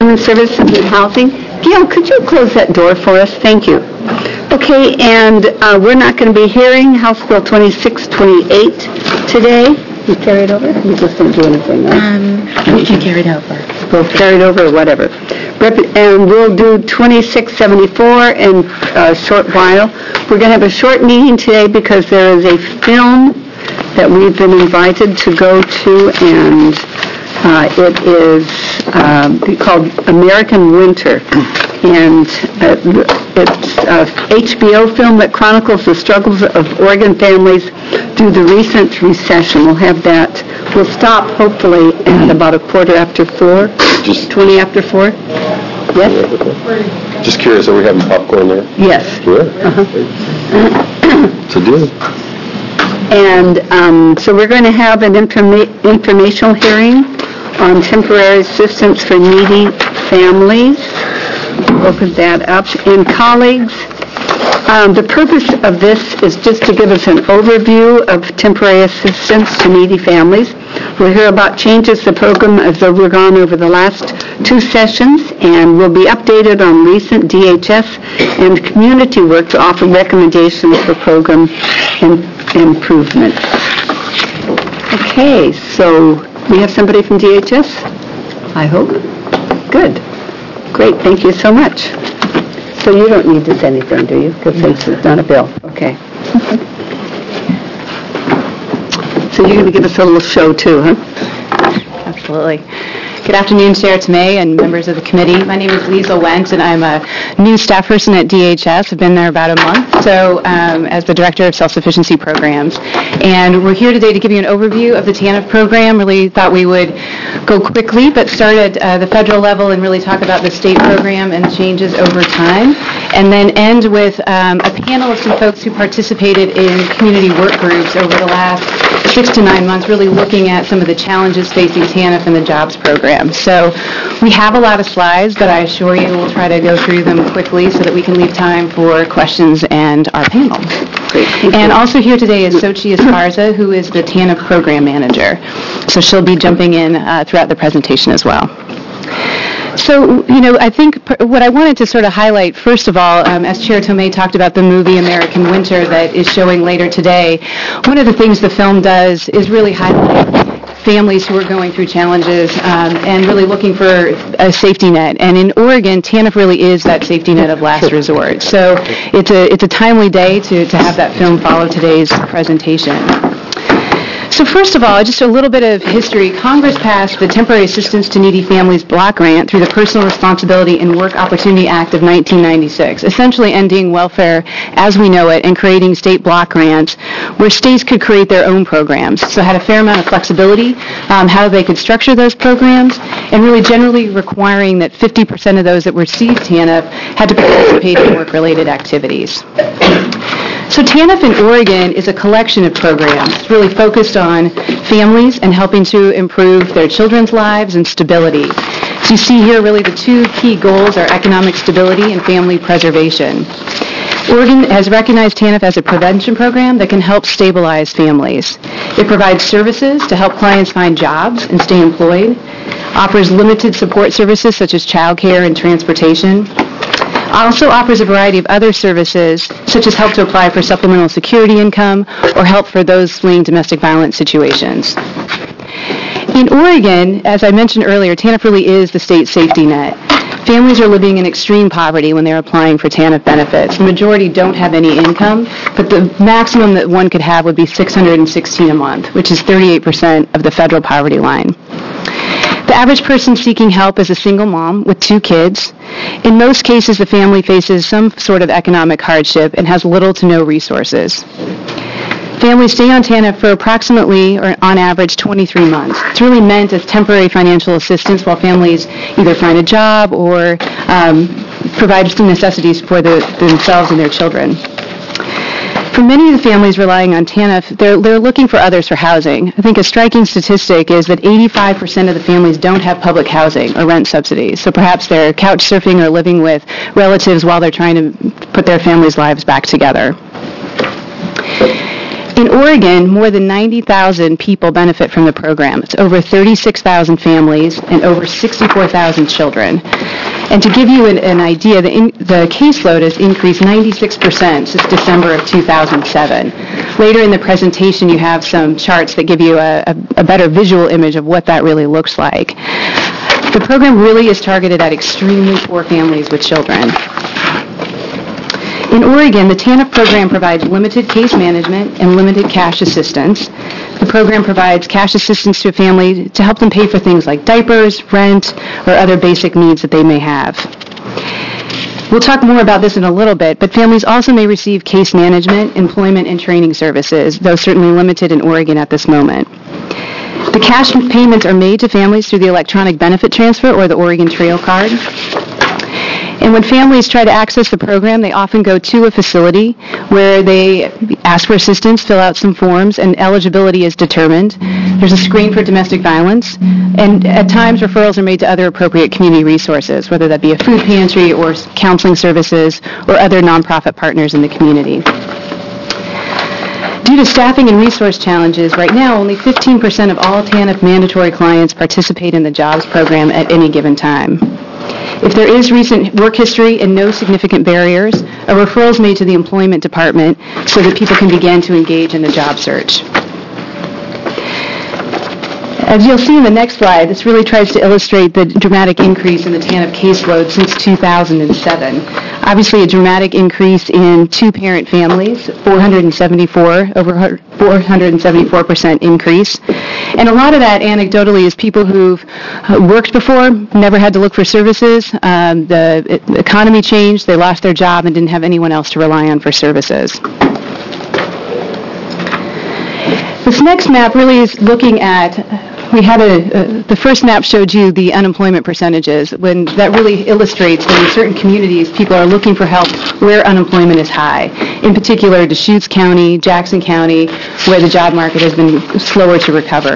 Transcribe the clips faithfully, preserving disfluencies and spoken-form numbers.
Human Services and Housing. Gail, could you close that door for us? Thank you. Okay, and uh, we're not going to be hearing House Bill twenty-six twenty-eight today. You carry it over? You just didn't do anything, right? Um, we can carry it over. We'll carry it over or whatever. Rep- and we'll do twenty-six seventy-four in a short while. We're going to have a short meeting today because there is a film that we've been invited to go to, and uh, it is uh, called American Winter. And uh, it's an H B O film that chronicles the struggles of Oregon families through the recent recession. We'll have that. We'll stop, hopefully, at about a quarter after four, Just, twenty after four. Yes? just curious, are we having popcorn there? Yes. Sure. So do. And um, so we're going to have an informa- informational hearing on temporary assistance for needy families. Open that up. And colleagues, um, the purpose of this is just to give us an overview of temporary assistance to needy families. We'll hear about changes the program has overgone over the last two sessions, and we'll be updated on recent D H S and community work to offer recommendations for program im- improvements. Okay, so we have somebody from D H S, I hope. Good. Great, thank you so much. So you don't need to say anything, do you? Because it's not a bill. Okay. So you're going to give us a little show too, huh? Absolutely. Good afternoon, Chair Tomei and members of the committee. My name is Lisa Wentz, and I'm a new staff person at D H S. I've been there about a month, so um, as the Director of Self-Sufficiency Programs. And we're here today to give you an overview of the TANF program. Really thought we would go quickly, but start at uh, the federal level and really talk about the state program and changes over time, and then end with um, a panel of some folks who participated in community work groups over the last six to nine months, really looking at some of the challenges facing TANF and the jobs program. So we have a lot of slides, but I assure you we'll try to go through them quickly so that we can leave time for questions and our panel. Great. And also here today is Sochi Esparza, who is the TANF program manager. So she'll be jumping in uh, throughout the presentation as well. So, you know, I think what I wanted to sort of highlight, first of all, um, as Chair Tomei talked about the movie American Winter that is showing later today, one of the things the film does is really highlight families who are going through challenges um, and really looking for a safety net. And in Oregon, TANF really is that safety net of last resort. So it's a it's a timely day to, to have that film follow today's presentation. So first of all, just a little bit of history. Congress passed the Temporary Assistance to Needy Families Block Grant through the Personal Responsibility and Work Opportunity Act of nineteen ninety-six, essentially ending welfare as we know it and creating state block grants where states could create their own programs. So had a fair amount of flexibility um, how they could structure those programs, and really generally requiring that fifty percent of those that received TANF had to participate in work-related activities. So TANF in Oregon is a collection of programs. It's really focused on families and helping to improve their children's lives and stability. So you see here really the two key goals are economic stability and family preservation. Oregon has recognized TANF as a prevention program that can help stabilize families. It provides services to help clients find jobs and stay employed, offers limited support services such as childcare and transportation, also offers a variety of other services, such as help to apply for supplemental security income or help for those fleeing domestic violence situations. In Oregon, as I mentioned earlier, TANF really is the state safety net. Families are living in extreme poverty when they're applying for TANF benefits. The majority don't have any income, but the maximum that one could have would be six hundred sixteen dollars a month, which is thirty-eight percent of the federal poverty line. The average person seeking help is a single mom with two kids. In most cases, the family faces some sort of economic hardship and has little to no resources. Families stay on TANF for approximately, or on average, twenty-three months. It's really meant as temporary financial assistance while families either find a job or um, provide some necessities for the, themselves and their children. For many of the families relying on TANF, they're, they're looking for others for housing. I think a striking statistic is that eighty-five percent of the families don't have public housing or rent subsidies. So perhaps they're couch surfing or living with relatives while they're trying to put their families' lives back together. In Oregon, more than ninety thousand people benefit from the program. It's over thirty-six thousand families and over sixty-four thousand children. And to give you an, an idea, the, in, the caseload has increased ninety-six percent since December of two thousand seven. Later in the presentation, you have some charts that give you a, a, a better visual image of what that really looks like. The program really is targeted at extremely poor families with children. In Oregon, the TANF program provides limited case management and limited cash assistance. The program provides cash assistance to a family to help them pay for things like diapers, rent, or other basic needs that they may have. We'll talk more about this in a little bit, but families also may receive case management, employment, and training services, though certainly limited in Oregon at this moment. The cash payments are made to families through the electronic benefit transfer or the Oregon Trail Card. And when families try to access the program, they often go to a facility where they ask for assistance, fill out some forms, and eligibility is determined. There's a screen for domestic violence, and at times referrals are made to other appropriate community resources, whether that be a food pantry or counseling services or other nonprofit partners in the community. Due to staffing and resource challenges, right now only fifteen percent of all TANF mandatory clients participate in the JOBS program at any given time. If there is recent work history and no significant barriers, a referral is made to the employment department so that people can begin to engage in the job search. As you'll see in the next slide, this really tries to illustrate the dramatic increase in the TANF caseload since two thousand seven. Obviously, a dramatic increase in two-parent families, four hundred seventy-four, over four hundred seventy-four percent increase. And a lot of that, anecdotally, is people who've worked before, never had to look for services. Um, the economy changed, they lost their job, and didn't have anyone else to rely on for services. This next map really is looking at, we had a, uh, the first map showed you the unemployment percentages, when that really illustrates that in certain communities people are looking for help where unemployment is high. In particular, Deschutes County, Jackson County, where the job market has been slower to recover.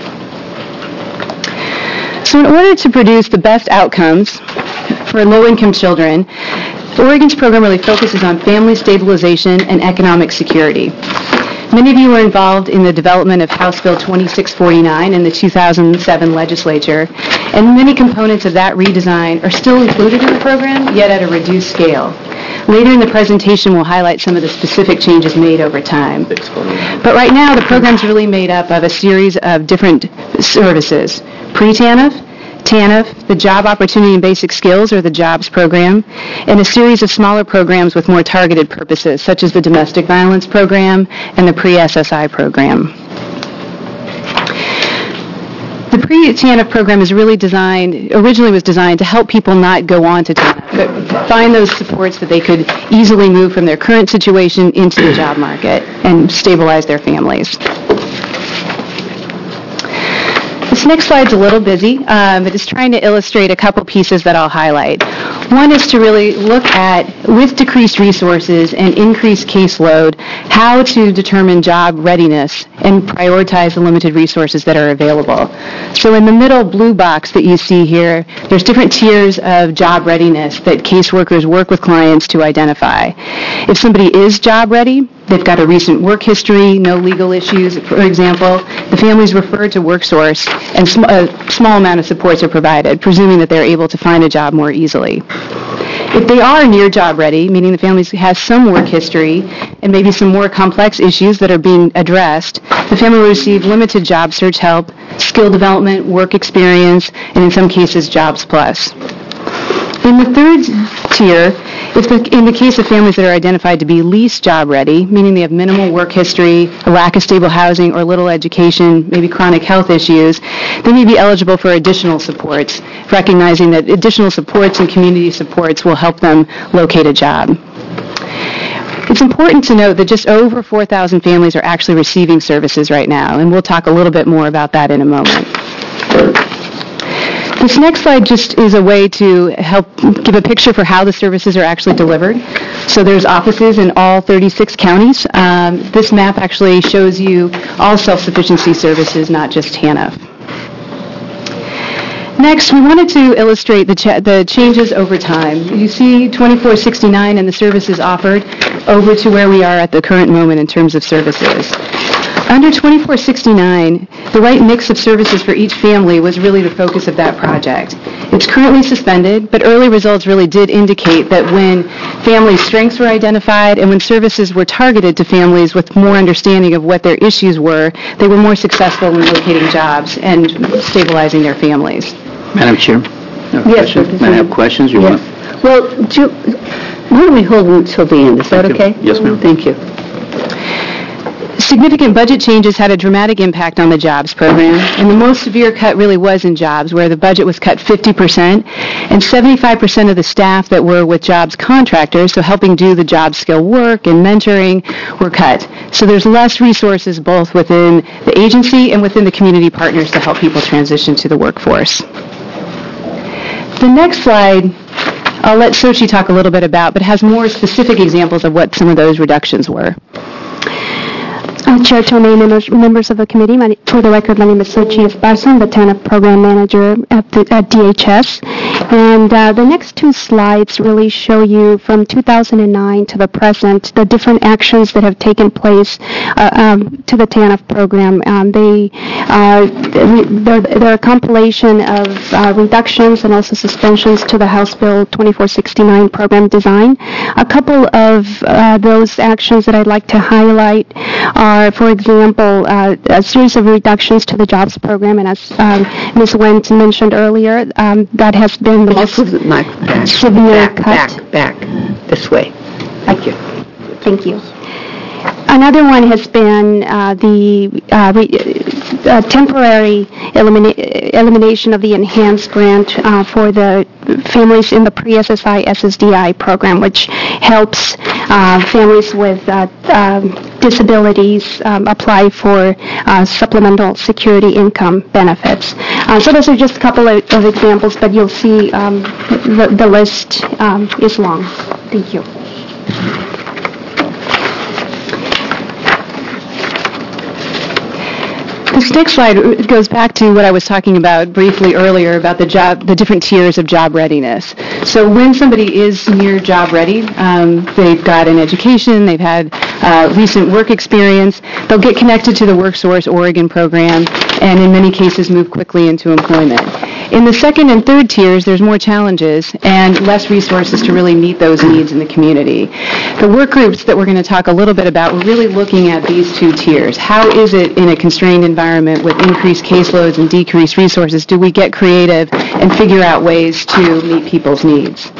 So in order to produce the best outcomes for low-income children, Oregon's program really focuses on family stabilization and economic security. Many of you were involved in the development of House Bill twenty-six forty-nine in the two thousand seven legislature, and many components of that redesign are still included in the program, yet at a reduced scale. Later in the presentation, we'll highlight some of the specific changes made over time. But right now, the program's really made up of a series of different services: pre-TANF, TANF, the Job Opportunity and Basic Skills, or the JOBS program, and a series of smaller programs with more targeted purposes, such as the Domestic Violence program and the Pre-S S I program. The pre-TANF program is really designed, originally was designed to help people not go on to TANF, but find those supports that they could easily move from their current situation into the job market and stabilize their families. This next slide's a little busy, um, but it's trying to illustrate a couple pieces that I'll highlight. One is to really look at, with decreased resources and increased caseload, how to determine job readiness and prioritize the limited resources that are available. So in the middle blue box that you see here, there's different tiers of job readiness that caseworkers work with clients to identify. If somebody is job ready, they've got a recent work history, no legal issues, for example, the family is referred to WorkSource, and sm- a small amount of supports are provided, presuming that they're able to find a job more easily. If they are near job ready, meaning the family has some work history and maybe some more complex issues that are being addressed, the family will receive limited job search help, skill development, work experience, and in some cases, Jobs Plus. In the third tier, if the, in the case of families that are identified to be least job ready, meaning they have minimal work history, a lack of stable housing, or little education, maybe chronic health issues, they may be eligible for additional supports, recognizing that additional supports and community supports will help them locate a job. It's important to note that just over four thousand families are actually receiving services right now, and we'll talk a little bit more about that in a moment. This next slide just is a way to help give a picture for how the services are actually delivered. So there's offices in all thirty-six counties. Um, this map actually shows you all self-sufficiency services, not just TANF. Next, we wanted to illustrate the, ch- the changes over time. You see twenty-four sixty-nine and the services offered. over to where we are at the current moment in terms of services. Under twenty-four sixty-nine, the right mix of services for each family was really the focus of that project. It's currently suspended, but early results really did indicate that when family strengths were identified and when services were targeted to families with more understanding of what their issues were, they were more successful in locating jobs and stabilizing their families. Madam Chair? Yes, sir. May I have questions? You want? Yes. Well, do, why don't we hold them until the end? Is that Thank you. okay? Yes, ma'am. Thank you. Significant budget changes had a dramatic impact on the jobs program, and the most severe cut really was in jobs, where the budget was cut fifty percent, and seventy-five percent of the staff that were with jobs contractors, so helping do the job skill work and mentoring, were cut. So there's less resources both within the agency and within the community partners to help people transition to the workforce. The next slide I'll let Sochi talk a little bit about, but has more specific examples of what some of those reductions were. Uh, Chair Tomei, members, members of the committee, my, for the record, my name is Sochi Esparza. I'm the TANF Program Manager at, the, at D H S. And uh, the next two slides really show you from two thousand nine to the present the different actions that have taken place uh, um, to the TANF program. Um, they, uh, they're, they're a compilation of uh, reductions and also suspensions to the House Bill twenty-four sixty-nine program design. A couple of uh, those actions that I'd like to highlight are, for example, uh, a series of reductions to the jobs program, and as um, Miz Wentz mentioned earlier, um, that has been the most Move it, Mike, back, severe back, cut. back, back, this way. Thank you. Thank you. Another one has been uh, the uh, re- uh, temporary elimina- elimination of the enhanced grant uh, for the families in the pre-S S I S S D I program, which helps uh, families with uh, um, disabilities um, apply for uh, supplemental security income benefits. Uh, so those are just a couple of, of examples, but you'll see um, the, the list um, is long. Thank you. This next slide goes back to what I was talking about briefly earlier about the job, the different tiers of job readiness. So when somebody is near job ready, um, they've got an education, they've had uh, recent work experience, they'll get connected to the WorkSource Oregon program, and in many cases move quickly into employment. In the second and third tiers, there's more challenges and less resources to really meet those needs in the community. The work groups that we're going to talk a little bit about, we're really looking at these two tiers. How is it in a constrained environment with increased caseloads and decreased resources, do we get creative and figure out ways to meet people's needs?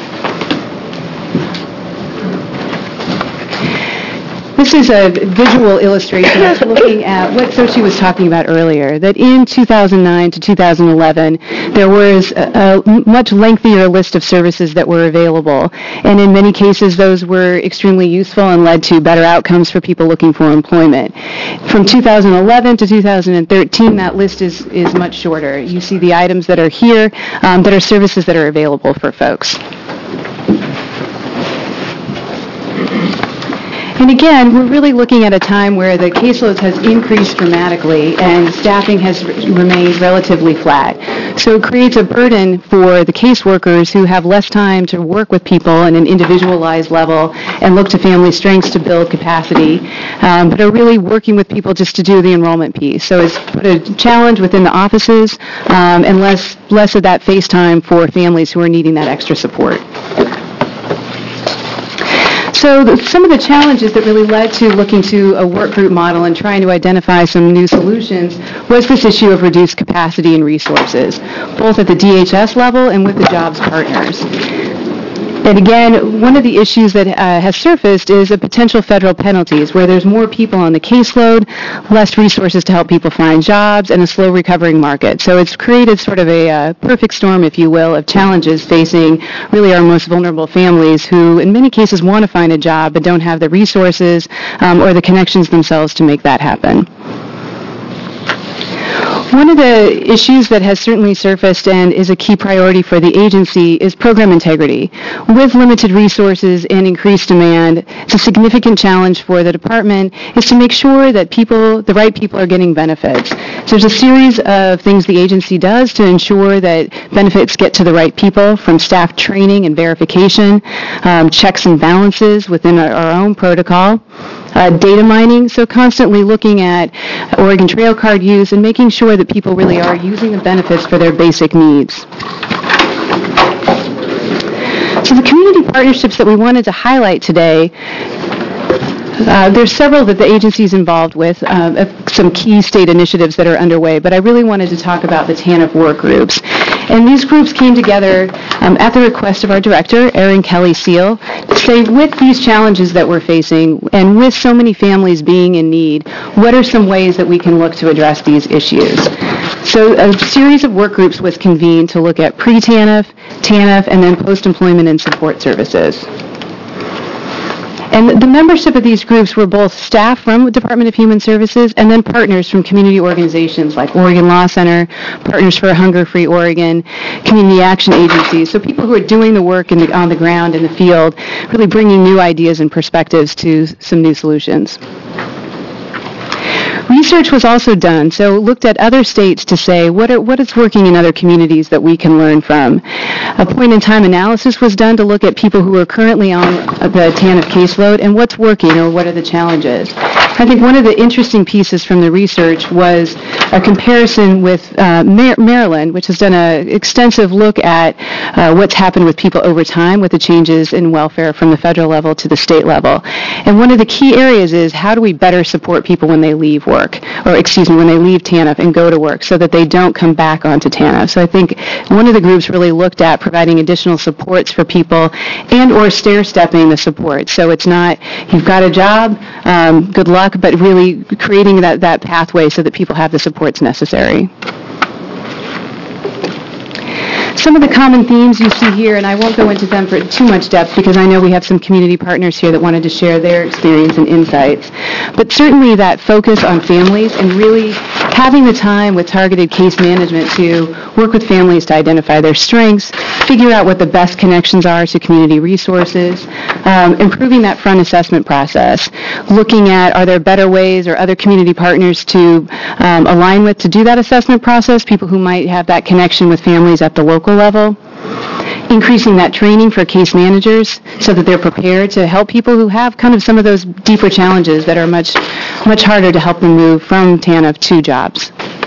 This is a visual illustration looking at what Sochi was talking about earlier, that in two thousand nine to two thousand eleven, there was a, a much lengthier list of services that were available. And in many cases, those were extremely useful and led to better outcomes for people looking for employment. From two thousand eleven to two thousand thirteen, that list is, is much shorter. You see the items that are here um, that are services that are available for folks. And again, we're really looking at a time where the caseloads has increased dramatically and staffing has r- remained relatively flat. So it creates a burden for the caseworkers who have less time to work with people on an individualized level and look to family strengths to build capacity, um, but are really working with people just to do the enrollment piece. So it's put a challenge within the offices um, and less, less of that face time for families who are needing that extra support. So the, some of the challenges that really led to looking to a work group model and trying to identify some new solutions was this issue of reduced capacity and resources, both at the D H S level and with the jobs partners. And again, one of the issues that uh, has surfaced is a potential federal penalties, where there's more people on the caseload, less resources to help people find jobs, and a slow recovering market. So it's created sort of a uh, perfect storm, if you will, of challenges facing really our most vulnerable families who in many cases want to find a job but don't have the resources um, or the connections themselves to make that happen. One of the issues that has certainly surfaced and is a key priority for the agency is program integrity. With limited resources and increased demand, it's a significant challenge for the department is to make sure that people, the right people are getting benefits. So there's a series of things the agency does to ensure that benefits get to the right people, from staff training and verification, um, checks and balances within our, our own protocol, uh, data mining, so constantly looking at Oregon Trail Card use and making sure that people really are using the benefits for their basic needs. So the community partnerships that we wanted to highlight today, Uh, there's several that the agency is involved with, uh, some key state initiatives that are underway, but I really wanted to talk about the TANF work groups. And these groups came together um, at the request of our director, Erin Kelly Seal, to say with these challenges that we're facing and with so many families being in need, what are some ways that we can look to address these issues? So a series of work groups was convened to look at pre-TANF, TANF, and then post-employment and support services. And the membership of these groups were both staff from the Department of Human Services and then partners from community organizations like Oregon Law Center, Partners for a Hunger-Free Oregon, community action agencies. So people who are doing the work in the, on the ground in the field, really bringing new ideas and perspectives to some new solutions. Research was also done, so looked at other states to say what are, what is working in other communities that we can learn from. A point-in-time analysis was done to look at people who are currently on the TANF caseload and what's working or what are the challenges. I think one of the interesting pieces from the research was a comparison with uh, Mar- Maryland, which has done an extensive look at uh, what's happened with people over time with the changes in welfare from the federal level to the state level. And one of the key areas is how do we better support people when they leave work, or excuse me, when they leave TANF and go to work so that they don't come back onto TANF. So I think one of the groups really looked at providing additional supports for people and or stair-stepping the support. So it's not, you've got a job, um, good luck, but really creating that, that pathway so that people have the supports necessary. Some of the common themes you see here, and I won't go into them for too much depth because I know we have some community partners here that wanted to share their experience and insights. But certainly that focus on families and really having the time with targeted case management to work with families to identify their strengths, figure out what the best connections are to community resources, um, improving that front assessment process, looking at are there better ways or other community partners to um, align with to do that assessment process, people who might have that connection with families at the local level, increasing that training for case managers so that they're prepared to help people who have kind of some of those deeper challenges that are much, much harder to help them move from TANF to jobs.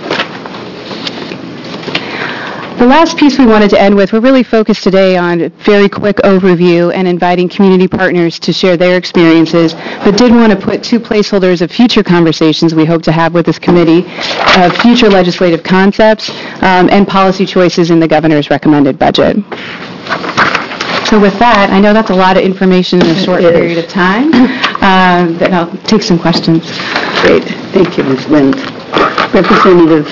The last piece we wanted to end with, we're really focused today on a very quick overview and inviting community partners to share their experiences, but did want to put two placeholders of future conversations we hope to have with this committee of future legislative concepts um, and policy choices in the governor's recommended budget. So with that, I know that's a lot of information in a short period of time, uh, then I'll take some questions. Great. Thank you, Miz Lind. Representative.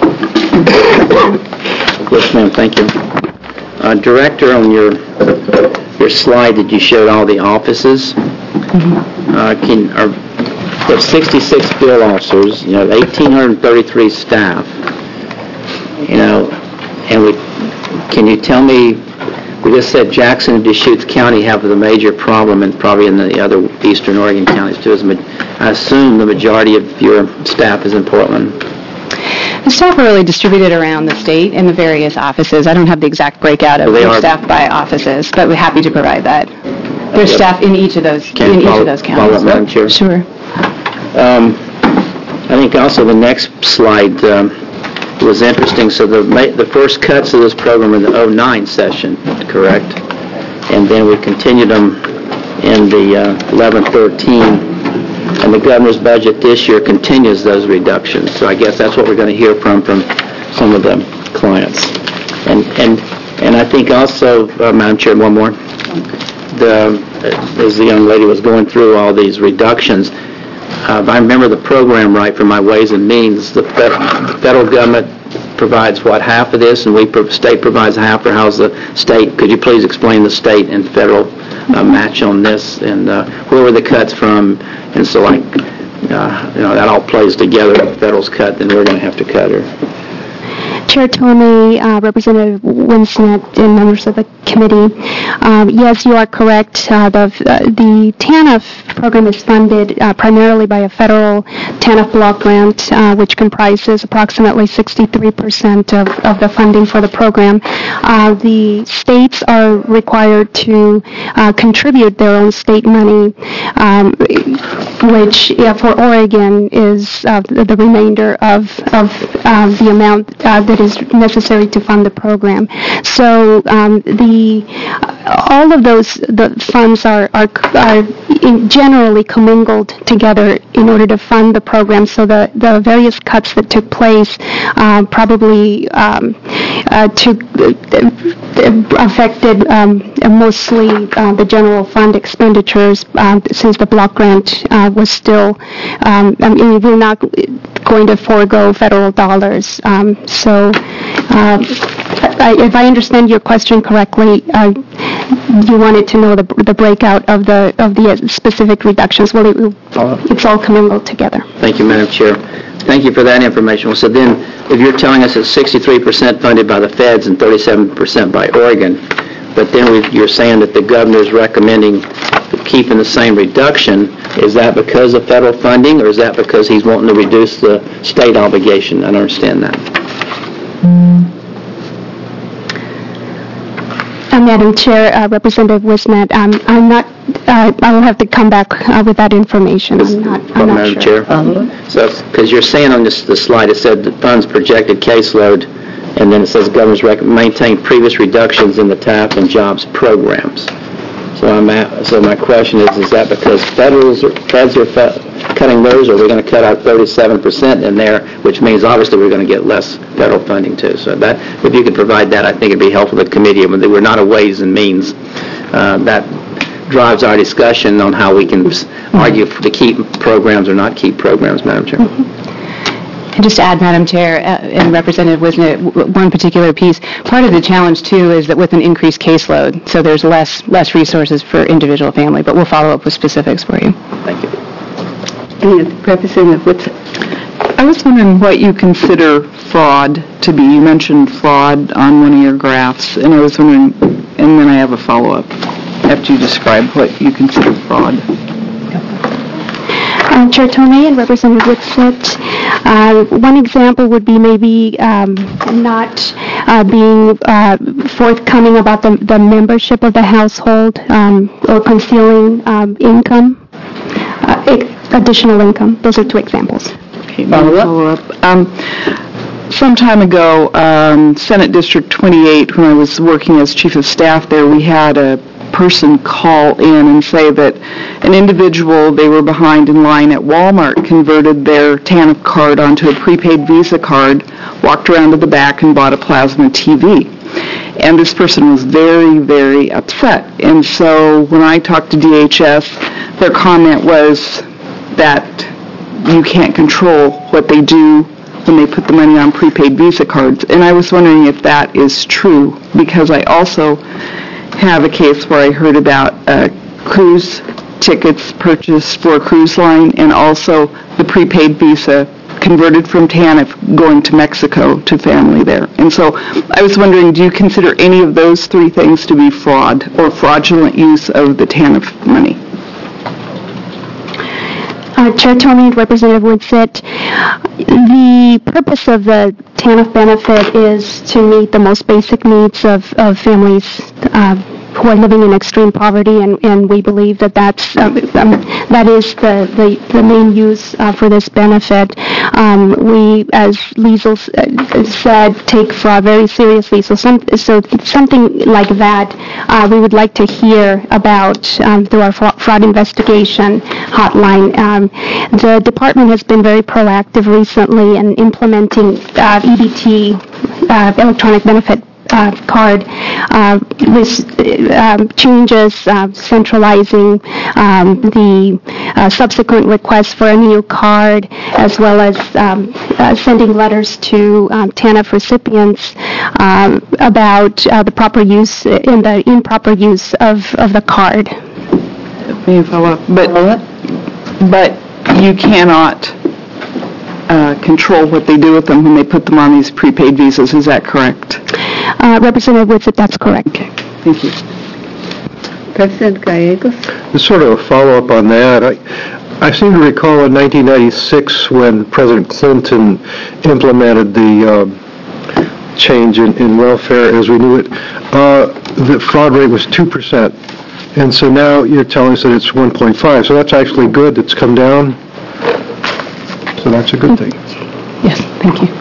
Yes, ma'am. Thank you. Uh, Director, on your your slide that you showed all the offices, mm-hmm. uh, can are you have sixty-six field officers, you know, one thousand eight hundred thirty-three staff, you know, and we can you tell me? We just said Jackson and Deschutes County have the major problem, and probably in the other eastern Oregon counties too. I assume the majority of your staff is in Portland. The staff are really distributed around the state in the various offices. I don't have the exact breakout of their staff by offices, but we're happy to provide that. There's staff in each of those Can in follow, each of those counties. Follow up, Madam Chair. Sure. Um, I think also the next slide um, was interesting. So the the first cuts of this program are the oh nine session, correct? And then we continued them in the uh, eleven thirteen. And the governor's budget this year continues those reductions. So I guess that's what we're going to hear from from some of the clients. And and and I think also, uh, Madam Chair, one more. The as the young lady was going through all these reductions, uh, if I remember the program right from my Ways and Means, the, fed, the federal government provides what, half of this, and we state provides half, or how's the state? Could you please explain the state and federal uh, match on this, and uh, where were the cuts from? And so, like, uh, you know, that all plays together. If the federal's cut, then we're going to have to cut her. Chair Tomei, uh, Representative Winsnet, and members of the committee. Um, yes, you are correct. Uh, the, uh, the TANF program is funded uh, primarily by a federal TANF block grant, uh, which comprises approximately sixty-three percent of, of the funding for the program. Uh, the states are required to uh, contribute their own state money, um, which yeah, for Oregon is uh, the, the remainder of, of uh, the amount uh, that is necessary to fund the program. So um, the all of those the funds are are, are in generally commingled together in order to fund the program. So the, the various cuts that took place uh, probably um, uh, to uh, affected um, mostly uh, the general fund expenditures uh, since the block grant uh, was still. Um, I mean, we're not going to forego federal dollars. Um, so, uh, I, if I understand your question correctly, uh, you wanted to know the, the breakout of the of the specific reductions. Well, it, it's all commingled together. Thank you, Madam Chair. Thank you for that information. So then, if you're telling us it's sixty-three percent funded by the feds and thirty-seven percent by Oregon, but then we, you're saying that the governor is recommending keeping the same reduction, is that because of federal funding, or is that because he's wanting to reduce the state obligation? I don't understand that. Uh, Madam Chair, uh, Representative Wisnet, um, I'm not. Uh, I will have to come back uh, with that information. I'm not. I'm Well, not Madam sure. Chair, so because you're saying on this the slide, it said the funds projected caseload, and then it says governors rec- maintain previous reductions in the T A P and jobs programs. So I'm at, so my question is, is that because federals are, feds are fe- cutting those, or are we going to cut out thirty-seven percent in there, which means obviously we're going to get less federal funding too. So that, if you could provide that, I think it'd be helpful to the committee. When we're not a ways and means, uh, that drives our discussion on how we can argue for to keep programs or not keep programs, Madam Chair. And just to add, Madam Chair, uh, and Representative Wisnet, w- one particular piece, part of the challenge, too, is that with an increased caseload, so there's less less resources for individual family, but we'll follow up with specifics for you. Thank you. And Representative Whitson. I was wondering what you consider fraud to be. You mentioned fraud on one of your graphs, and I was wondering, and then I have a follow-up after you describe what you consider fraud. Uh, Chair Tomei and Representative Whitsitt, uh, one example would be maybe um, not uh, being uh, forthcoming about the, the membership of the household um, or concealing um, income, uh, additional income. Those are two examples. Okay, follow-up. Um, some time ago, um, Senate District twenty-eight, when I was working as Chief of Staff there, we had a person call in and say that an individual, they were behind in line at Walmart, converted their TANF card onto a prepaid Visa card, walked around to the back and bought a plasma T V. And this person was very, very upset. And so when I talked to D H S, their comment was that you can't control what they do when they put the money on prepaid Visa cards. And I was wondering if that is true, because I also have a case where I heard about uh, cruise tickets purchased for a cruise line and also the prepaid Visa converted from TANF going to Mexico to family there. And so I was wondering, do you consider any of those three things to be fraud or fraudulent use of the TANF money? Uh, Chair Tomei and Representative Whitsitt, the purpose of the TANF benefit is to meet the most basic needs of, of families uh, who are living in extreme poverty, and, and we believe that that's, um, um, that is the, the, the main use uh, for this benefit. Um, we, as Liesl said, take fraud very seriously, so, some, so something like that uh, we would like to hear about um, through our fraud investigation hotline. Um, the department has been very proactive recently in implementing uh, E B T, uh, electronic benefit Uh, card uh, with um, changes, uh, centralizing um, the uh, subsequent requests for a new card, as well as um, uh, sending letters to um, TANF recipients um, about uh, the proper use and the improper use of, of the card. May I follow up? But, but you cannot uh, control what they do with them when they put them on these prepaid visas. Is that correct? Uh, Representative Whitsitt, that's correct. Okay, thank you. President Gallegos? Just sort of a follow-up on that. I, I seem to recall in nineteen ninety-six when President Clinton implemented the uh, change in, in welfare as we knew it, uh, the fraud rate was two percent. And so now you're telling us that it's one point five. So that's actually good. It's come down. So that's a good thing. Yes, thank you.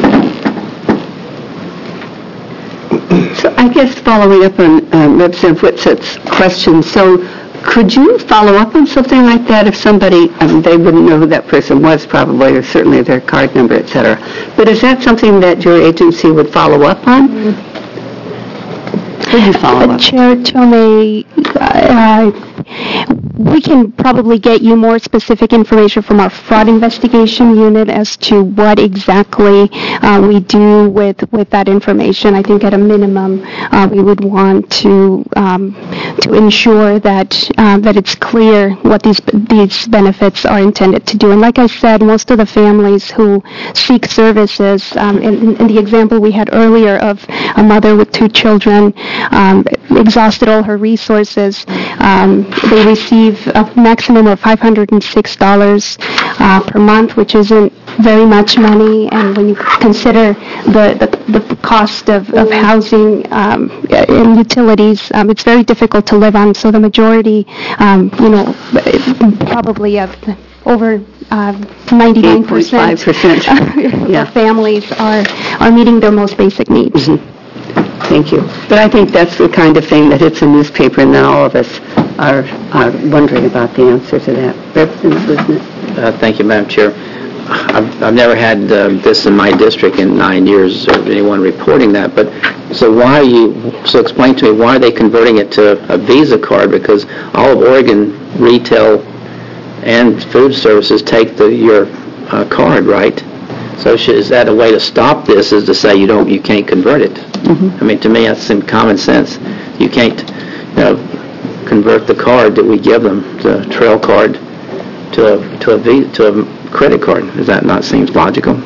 So I guess following up on um, Representative Whitsitt's question, so could you follow up on something like that if somebody, um, they wouldn't know who that person was probably, or certainly their card number, et cetera. But is that something that your agency would follow up on? Could you follow up? Chair Tomei, uh, we can probably get you more specific information from our fraud investigation unit as to what exactly uh, we do with, with that information. I think at a minimum, uh, we would want to um, to ensure that uh, that it's clear what these these benefits are intended to do. And like I said, most of the families who seek services, um, in, in the example we had earlier of a mother with two children, um, exhausted all her resources, um, they receive a maximum of five hundred six dollars uh, per month, which isn't very much money, and when you consider the, the, the cost of, of housing um, and utilities, um, it's very difficult to live on. So the majority, um, you know, probably of over uh, ninety-nine percent yeah. of families are, are meeting their most basic needs. Mm-hmm. Thank you. But I think that's the kind of thing that hits a newspaper, and then all of us are, are wondering about the answer to that. Representative Lisnett? Uh, thank you, Madam Chair. I've, I've never had uh, this in my district in nine years or anyone reporting that, but so why are you, so explain to me, why are they converting it to a Visa card? Because all of Oregon retail and food services take the, your uh, card, right? So should, is that a way to stop this, is to say you don't, you can't convert it? Mm-hmm. I mean, to me, that's in common sense. You can't, you know, convert the card that we give them, the trail card, to a, to a, Visa, to a credit card. Does that not seem logical?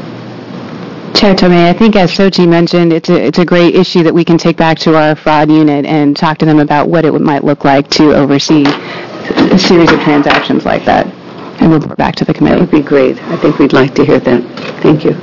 Chair Tomei, I think as Sochi mentioned, it's a, it's a great issue that we can take back to our fraud unit and talk to them about what it might look like to oversee a series of transactions like that and report back to the committee. That would be great. I think we'd like to hear that. Thank you.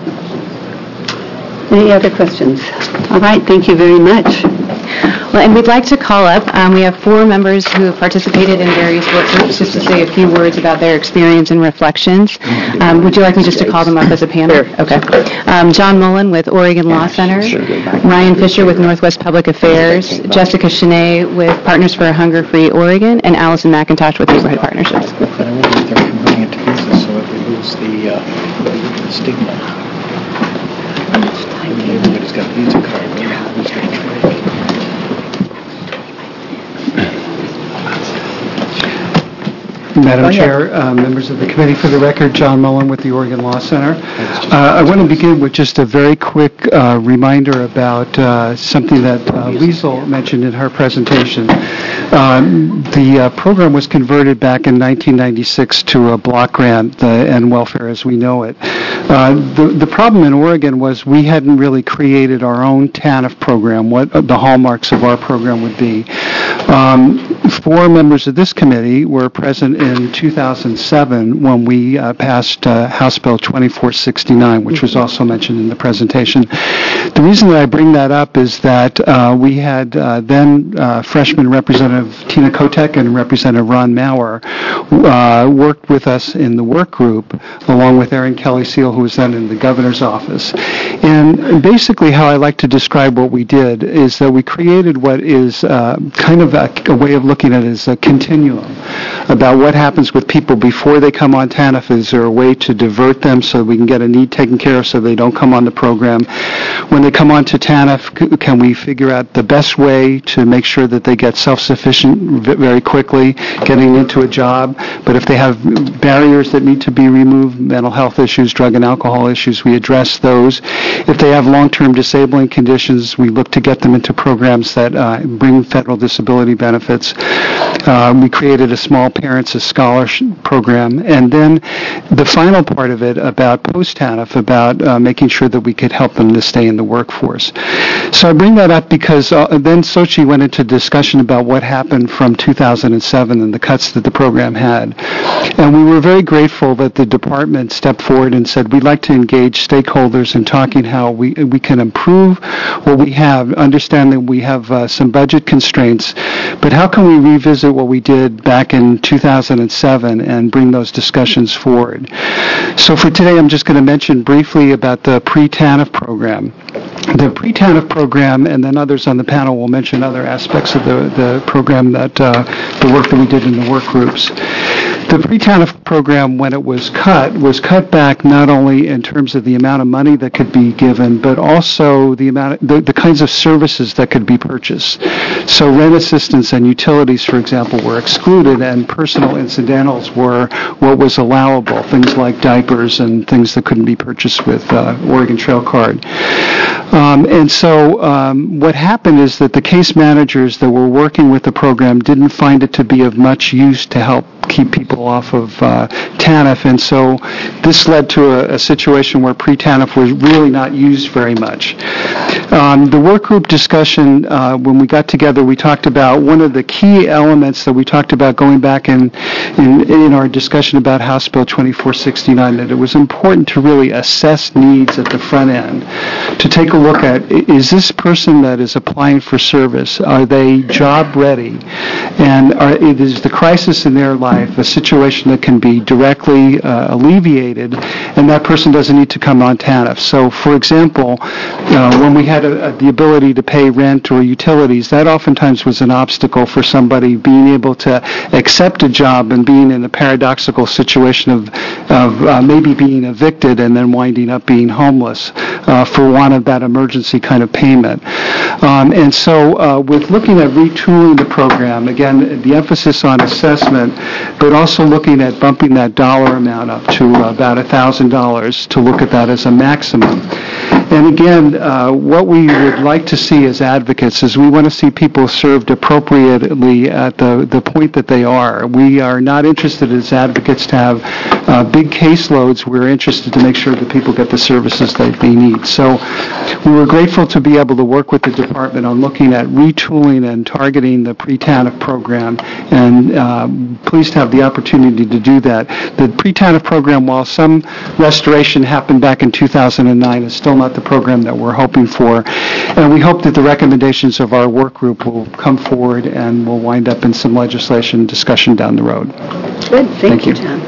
Any other questions? All right, thank you very much. Well, and we'd like to call up, um, we have four members who have participated in various work groups just to say a few words about their experience and reflections. Um, would you like me just to call them up as a panel? Sure. Okay. Um, John Mullen with Oregon Law Center, Ryan Fisher with Northwest Public Affairs, Jessica Cheney with Partners for a Hunger-Free Oregon, and Allison McIntosh with Neighborhood Partnerships. I wonder if they're converting it to Visa so it removes the, uh, the stigma. Everybody's got a Visa card. Madam Chair, uh, members of the committee, for the record, John Mullen with the Oregon Law Center. Uh, I want to begin with just a very quick uh, reminder about uh, something that uh, Liesl mentioned in her presentation. Um, the uh, program was converted back in nineteen ninety-six to a block grant, the End Welfare as we know it. Uh, the, the problem in Oregon was we hadn't really created our own TANF program, what the hallmarks of our program would be. Um, four members of this committee were present in two thousand seven when we uh, passed uh, House Bill twenty-four sixty-nine, which was also mentioned in the presentation. The reason that I bring that up is that uh, we had uh, then uh, freshman Representative Tina Kotek and Representative Ron Maurer uh, worked with us in the work group, along with Erin Kelly Seal, who was then in the governor's office. And basically how I like to describe what we did is that we created what is uh, kind of a, a way of looking at it as a continuum about what happens with people before they come on TANF. Is there a way to divert them so we can get a need taken care of so they don't come on the program? When they come on to TANF, can we figure out the best way to make sure that they get self-sufficient very quickly, getting into a job? But if they have barriers that need to be removed, mental health issues, drug and alcohol issues, we address those. If they have long-term disabling conditions, we look to get them into programs that uh, bring federal disability benefits. Uh, we created a small Parents of Scholarship program, and then the final part of it about post-TANF, about uh, making sure that we could help them to stay in the workforce. So I bring that up because uh, then Sochi went into discussion about what happened from two thousand seven and the cuts that the program had. And we were very grateful that the department stepped forward and said, we'd like to engage stakeholders in talking how we we can improve what we have, understanding we have uh, some budget constraints, but how can we revisit what we did back in two thousand seven and bring those discussions forward. So for today, I'm just going to mention briefly about the pre-TANF program. The pre-TANF program, and then others on the panel will mention other aspects of the, the program, that uh, the work that we did in the work groups. The pre-TANF program, when it was cut, was cut back not only in terms of the amount of money that could be given, but also the amount of, the, the kinds of services that could be purchased. So rent assistance and utilities, for example, were excluded, and personal incidentals were what was allowable, things like diapers and things that couldn't be purchased with uh, Oregon Trail Card. Um, and so um, what happened is that the case managers that were working with the program didn't find it to be of much use to help keep people off of uh, TANF, and so this led to a, a situation where pre-TANF was really not used very much. Um, the work group discussion, uh, when we got together, we talked about one of the key elements that we talked about going back in, in, in our discussion about House Bill twenty-four sixty-nine, that it was important to really assess needs at the front end, to take a look at, is this person that is applying for service, are they job ready, and are, is the crisis in their life a situation that can be directly uh, alleviated, and that person doesn't need to come on TANF. So, for example, uh, when we had a, a, the ability to pay rent or utilities, that oftentimes was an obstacle for somebody being able to accept a job and being in a paradoxical situation of, of uh, maybe being evicted and then winding up being homeless uh, for want of that emergency kind of payment. Um, and so uh, with looking at retooling the program, again, the emphasis on assessment, but also looking at bumping that dollar amount up to about one thousand dollars to look at that as a maximum. And again, uh, what we would like to see as advocates is we want to see people served appropriately at the, the point that they are. We are not interested as advocates to have uh, big caseloads. We're interested to make sure that people get the services that they need. So we were grateful to be able to work with the department on looking at retooling and targeting the pre-TANF program, and uh, pleased to have the opportunity to do that. The pre-TANF program, while some restoration happened back in two thousand nine, is still not the program that we're hoping for. And we hope that the recommendations of our work group will come forward and will wind up in some legislation discussion down the road. Good. Thank, Thank you, you. John.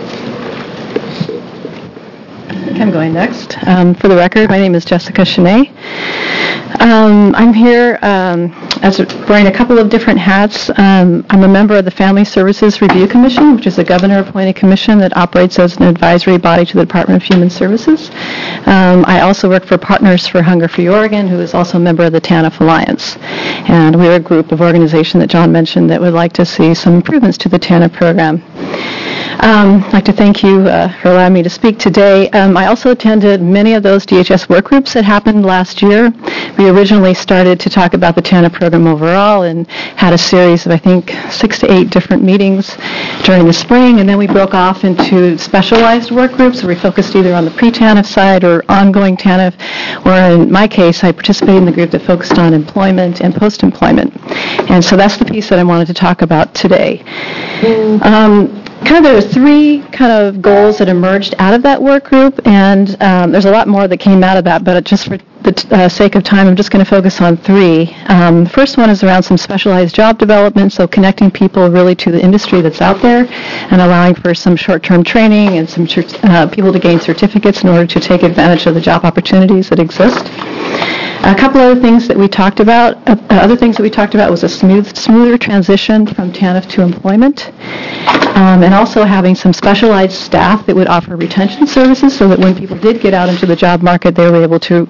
I'm going next. Um, for the record, my name is Jessica Cheney. Um, I'm here um, as a, wearing a couple of different hats. Um, I'm a member of the Family Services Review Commission, which is a governor-appointed commission that operates as an advisory body to the Department of Human Services. Um, I also work for Partners for Hunger Free Oregon, who is also a member of the TANF Alliance. And we're a group of organizations that John mentioned that would like to see some improvements to the TANF program. Um, I'd like to thank you uh, for allowing me to speak today. Um, I also attended many of those D H S work groups that happened last year. We originally started to talk about the TANF program overall and had a series of, I think, six to eight different meetings during the spring, and then we broke off into specialized work groups where we focused either on the pre-TANF side or ongoing TANF, or in my case, I participated in the group that focused on employment and post-employment. And so that's the piece that I wanted to talk about today. Um, Kind of there were three kind of goals that emerged out of that work group, and um, there's a lot more that came out of that, but just for the t- uh, sake of time, I'm just going to focus on three. Um, the first one is around some specialized job development, so connecting people really to the industry that's out there and allowing for some short-term training and some uh, people to gain certificates in order to take advantage of the job opportunities that exist. A couple other things that we talked about, uh, other things that we talked about was a smooth, smoother transition from TANF to employment, um, and also having some specialized staff that would offer retention services so that when people did get out into the job market, they were able to maintain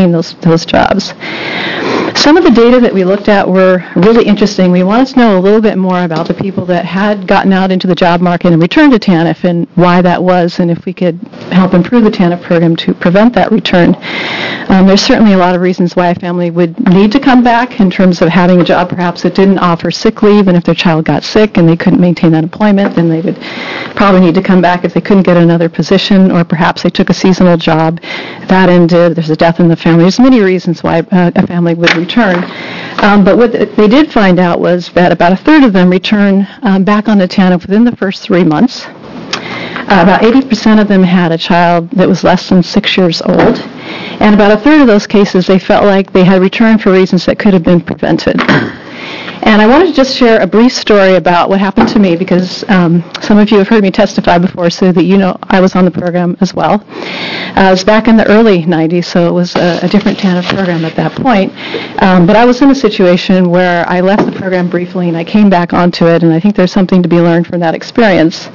retain those, those jobs. Some of the data that we looked at were really interesting. We wanted to know a little bit more about the people that had gotten out into the job market and returned to TANF and why that was, and if we could help improve the TANF program to prevent that return. Um, there's certainly a lot of reasons why a family would need to come back in terms of having a job perhaps that didn't offer sick leave, and if their child got sick and they couldn't maintain that employment, then they would probably need to come back if they couldn't get another position, or perhaps they took a seasonal job. That ended, there's a death in the family. There's many reasons why uh, a family would return. Um, but what they did find out was that about a third of them return um, back on the TANF within the first three months. Uh, about eighty percent of them had a child that was less than six years old. And about a third of those cases, they felt like they had returned for reasons that could have been prevented. And I wanted to just share a brief story about what happened to me, because um, some of you have heard me testify before, so that you know I was on the program as well. Uh, it was back in the early nineties, so it was a, a different TANF program at that point. Um, but I was in a situation where I left the program briefly and I came back onto it, and I think there's something to be learned from that experience.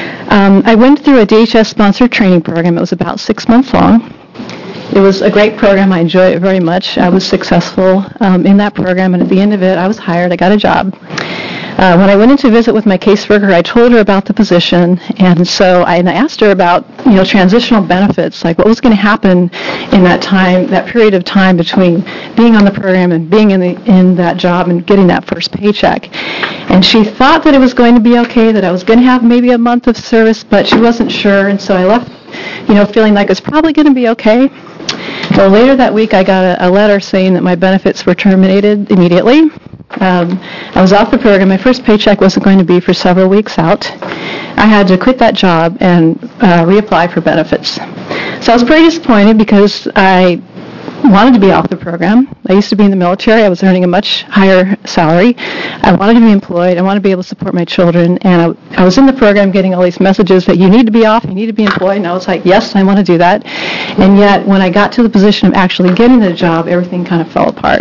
Um, I went through a D H S-sponsored training program. It was about six months long. It was a great program. I enjoyed it very much. I was successful um, in that program, and at the end of it, I was hired. I got a job. Uh, when I went in to visit with my caseworker, I told her about the position, and so I, and I asked her about, you know, transitional benefits, like what was going to happen in that time, that period of time between being on the program and being in the in that job and getting that first paycheck. And she thought that it was going to be okay, that I was going to have maybe a month of service, but she wasn't sure, and so I left, you know, feeling like it's probably going to be okay. Well, later that week, I got a, a letter saying that my benefits were terminated immediately. Um, I was off the program. My first paycheck wasn't going to be for several weeks out. I had to quit that job and uh, reapply for benefits. So I was pretty disappointed because I wanted to be off the program. I used to be in the military. I was earning a much higher salary. I wanted to be employed. I wanted to be able to support my children. And I, I was in the program getting all these messages that you need to be off, you need to be employed. And I was like, yes, I want to do that. And yet, when I got to the position of actually getting the job, everything kind of fell apart.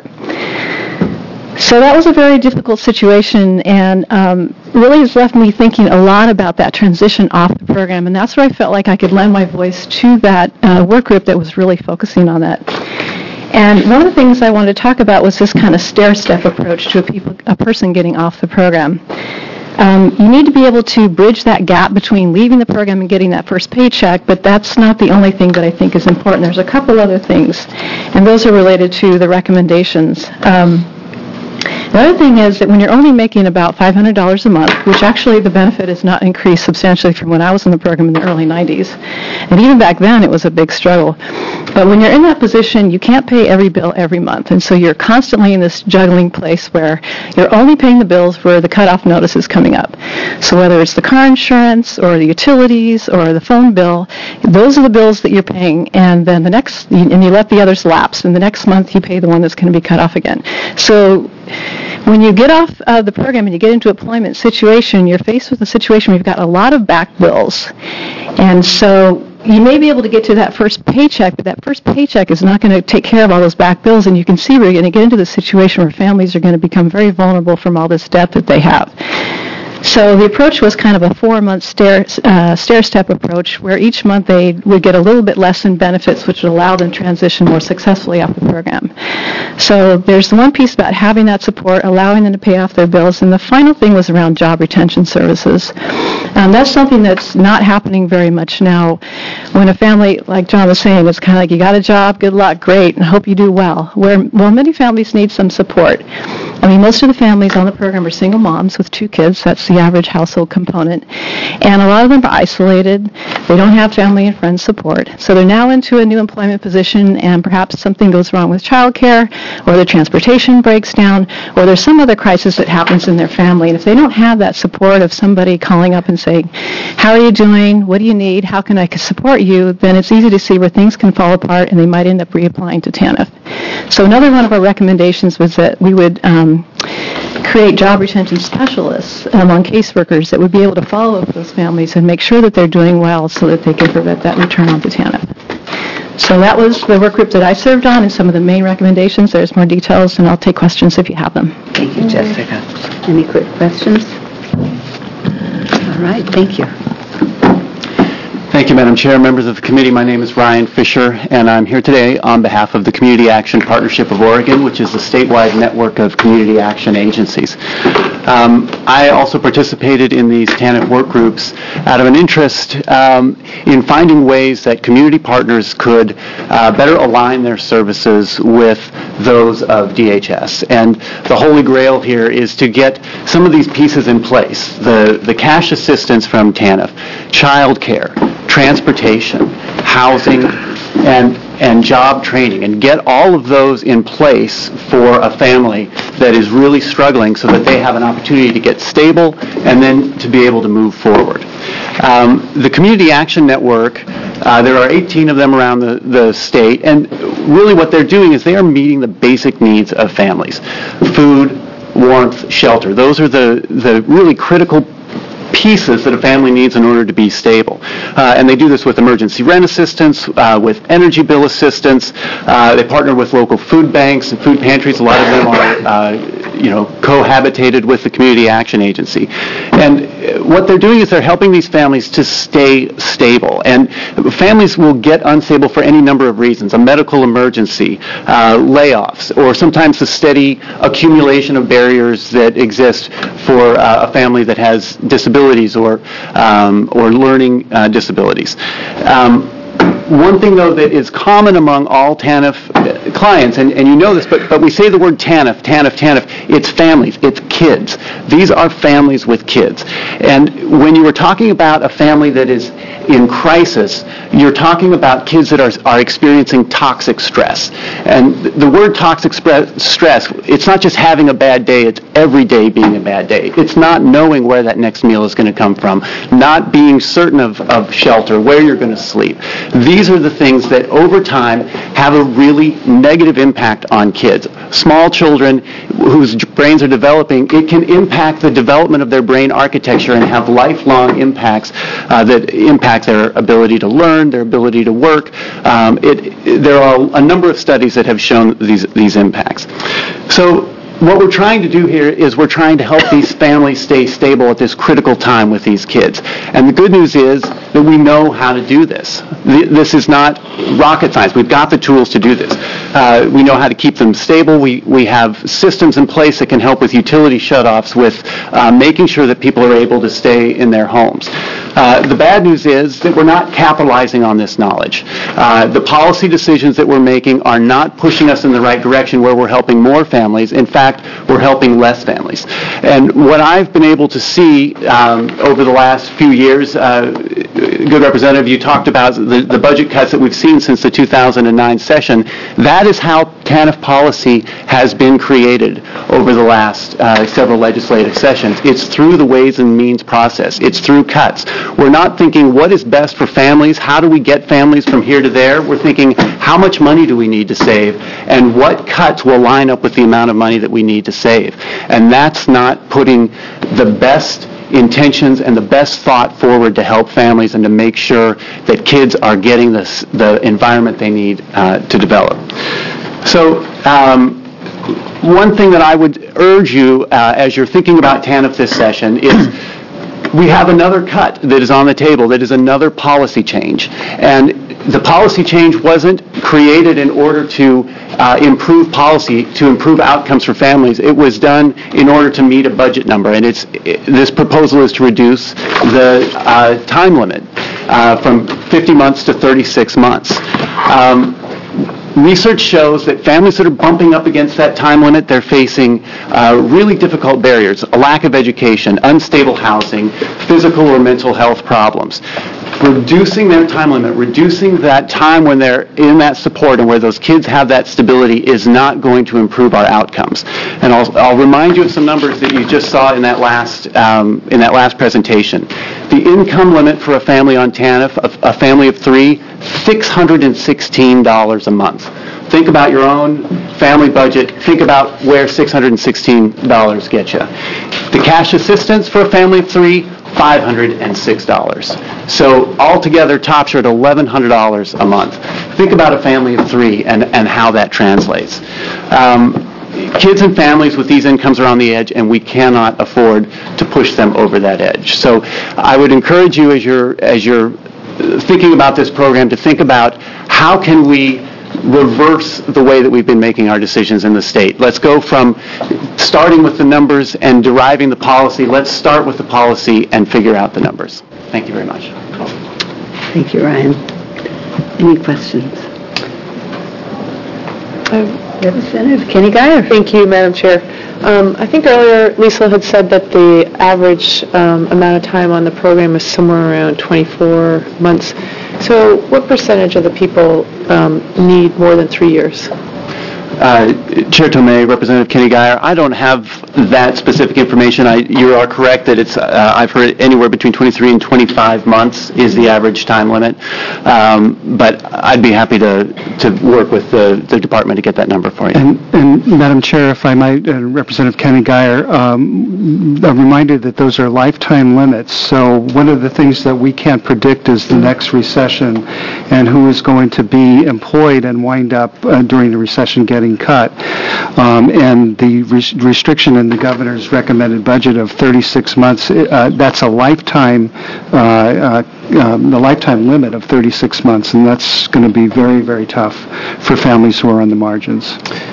So that was a very difficult situation, and um, really has left me thinking a lot about that transition off the program, and that's where I felt like I could lend my voice to that uh, work group that was really focusing on that. And one of the things I wanted to talk about was this kind of stair-step approach to a, people, a person getting off the program. Um, you need to be able to bridge that gap between leaving the program and getting that first paycheck, but that's not the only thing that I think is important. There's a couple other things, and those are related to the recommendations. Um, The other thing is that when you're only making about five hundred dollars a month, which actually the benefit has not increased substantially from when I was in the program in the early nineties, and even back then it was a big struggle. But when you're in that position, you can't pay every bill every month, and so you're constantly in this juggling place where you're only paying the bills where the cutoff notice is coming up. So whether it's the car insurance or the utilities or the phone bill, those are the bills that you're paying, and then the next, and you let the others lapse, and the next month you pay the one that's going to be cut off again. So when you get off uh, the program and you get into an employment situation, you're faced with a situation where you've got a lot of back bills. And so you may be able to get to that first paycheck, but that first paycheck is not going to take care of all those back bills, and you can see we're going to get into the situation where families are going to become very vulnerable from all this debt that they have. So the approach was kind of a four-month stair, uh, stair-step approach where each month they would get a little bit less in benefits, which would allow them to transition more successfully off the program. So there's the one piece about having that support, allowing them to pay off their bills, and the final thing was around job retention services. Um, that's something that's not happening very much now. When a family, like John was saying, it's kind of like, you got a job, good luck, great, and hope you do well. Where, well, many families need some support. I mean, most of the families on the program are single moms with two kids. That's the average household component. And a lot of them are isolated. They don't have family and friends support. So they're now into a new employment position, and perhaps something goes wrong with childcare, or their transportation breaks down, or there's some other crisis that happens in their family. And if they don't have that support of somebody calling up and saying, how are you doing? What do you need? How can I support you? Then it's easy to see where things can fall apart, and they might end up reapplying to TANF. So another one of our recommendations was that we would um, create job retention specialists among caseworkers that would be able to follow up those families and make sure that they're doing well so that they can prevent that return onto TANF. So that was the work group that I served on and some of the main recommendations. There's more details, and I'll take questions if you have them. Thank you, Jessica. Any quick questions? All right, thank you. Thank you, Madam Chair, members of the committee. My name is Ryan Fisher, and I'm here today on behalf of the Community Action Partnership of Oregon, which is a statewide network of community action agencies. Um, I also participated in these TANF work groups out of an interest um, in finding ways that community partners could uh, better align their services with those of D H S. And the holy grail here is to get some of these pieces in place. The, the cash assistance from TANF, child care, transportation, housing, and and job training, and get all of those in place for a family that is really struggling so that they have an opportunity to get stable and then to be able to move forward. Um, the Community Action Network, uh, there are eighteen of them around the, the state, and really what they're doing is they are meeting the basic needs of families. Food, warmth, shelter. Those are the, the really critical pieces that a family needs in order to be stable. Uh, and they do this with emergency rent assistance, uh, with energy bill assistance. Uh, they partner with local food banks and food pantries. A lot of them are, uh, you know, cohabitated with the Community Action Agency. And what they're doing is they're helping these families to stay stable. And families will get unstable for any number of reasons: a medical emergency, uh, layoffs, or sometimes the steady accumulation of barriers that exist for uh, a family that has disabilities or um, or learning uh, disabilities. Um, One thing, though, that is common among all TANF clients, and, and you know this, but, but we say the word TANF, TANF, TANF, it's families, it's kids. These are families with kids. And when you were talking about a family that is in crisis, you're talking about kids that are, are experiencing toxic stress. And the word toxic stress, it's not just having a bad day, it's every day being a bad day. It's not knowing where that next meal is going to come from, not being certain of, of shelter, where you're going to sleep. These are the things that over time have a really negative impact on kids. Small children whose brains are developing, it can impact the development of their brain architecture and have lifelong impacts uh, that impact their ability to learn, their ability to work. Um, it, there are a number of studies that have shown these, these impacts. So what we're trying to do here is we're trying to help these families stay stable at this critical time with these kids. And the good news is that we know how to do this. This is not rocket science. We've got the tools to do this. Uh, we know how to keep them stable. We, we have systems in place that can help with utility shutoffs, with uh, making sure that people are able to stay in their homes. Uh, the bad news is that we're not capitalizing on this knowledge. Uh, the policy decisions that we're making are not pushing us in the right direction where we're helping more families. In fact, we're helping less families. And what I've been able to see um, over the last few years, uh, good representative, you talked about the, the budget cuts that we've seen since the two thousand nine session. That is how TANF policy has been created over the last uh, several legislative sessions. It's through the Ways and Means process. It's through cuts. We're not thinking what is best for families, how do we get families from here to there. We're thinking how much money do we need to save, and what cuts will line up with the amount of money that we need to save. And that's not putting the best intentions and the best thought forward to help families and to make sure that kids are getting this, the environment they need uh, to develop. So um, one thing that I would urge you uh, as you're thinking about TANF this session is we have another cut that is on the table, that is another policy change. And the policy change wasn't created in order to uh, improve policy, to improve outcomes for families. It was done in order to meet a budget number. And it's, it, this proposal is to reduce the uh, time limit uh, from fifty months to thirty-six months. Um, Research shows that families that are bumping up against that time limit, they're facing uh, really difficult barriers: a lack of education, unstable housing, physical or mental health problems. Reducing their time limit, reducing that time when they're in that support and where those kids have that stability is not going to improve our outcomes. And I'll, I'll remind you of some numbers that you just saw in that last um, in that last presentation. The income limit for a family on TANF, a, a family of three, six hundred sixteen dollars a month. Think about your own family budget. Think about where six hundred sixteen dollars gets you. The cash assistance for a family of three, five hundred six dollars. So altogether, tops are at eleven hundred dollars a month. Think about a family of three and, and how that translates. Um, kids and families with these incomes are on the edge, and we cannot afford to push them over that edge. So I would encourage you, as you're, as you're thinking about this program to think about how can we reverse the way that we've been making our decisions in the state. Let's go from starting with the numbers and deriving the policy. Let's start with the policy and figure out the numbers. Thank you very much. Thank you, Ryan. Any questions? Representative Kenny Guyer. Thank you, Madam Chair. Um, I think earlier Lisa had said that the average um, amount of time on the program is somewhere around twenty-four months. So what percentage of the people um, need more than three years? Uh, Chair Tomei, Representative Kenny Guyer, I don't have that specific information. I, you are correct that it's, uh, I've heard anywhere between twenty-three and twenty-five months is the average time limit. Um, but I'd be happy to, to work with the, the department to get that number for you. And, and Madam Chair, if I might, uh, Representative Kenny Guyer, um, a reminder that those are lifetime limits. So one of the things that we can't predict is the next recession and who is going to be employed and wind up uh, during the recession getting cut. Um, and the res- restriction in the governor's recommended budget of thirty-six months, uh, that's a lifetime, uh, uh, um, the lifetime limit of thirty-six months, and that's going to be very, very tough for families who are on the margins.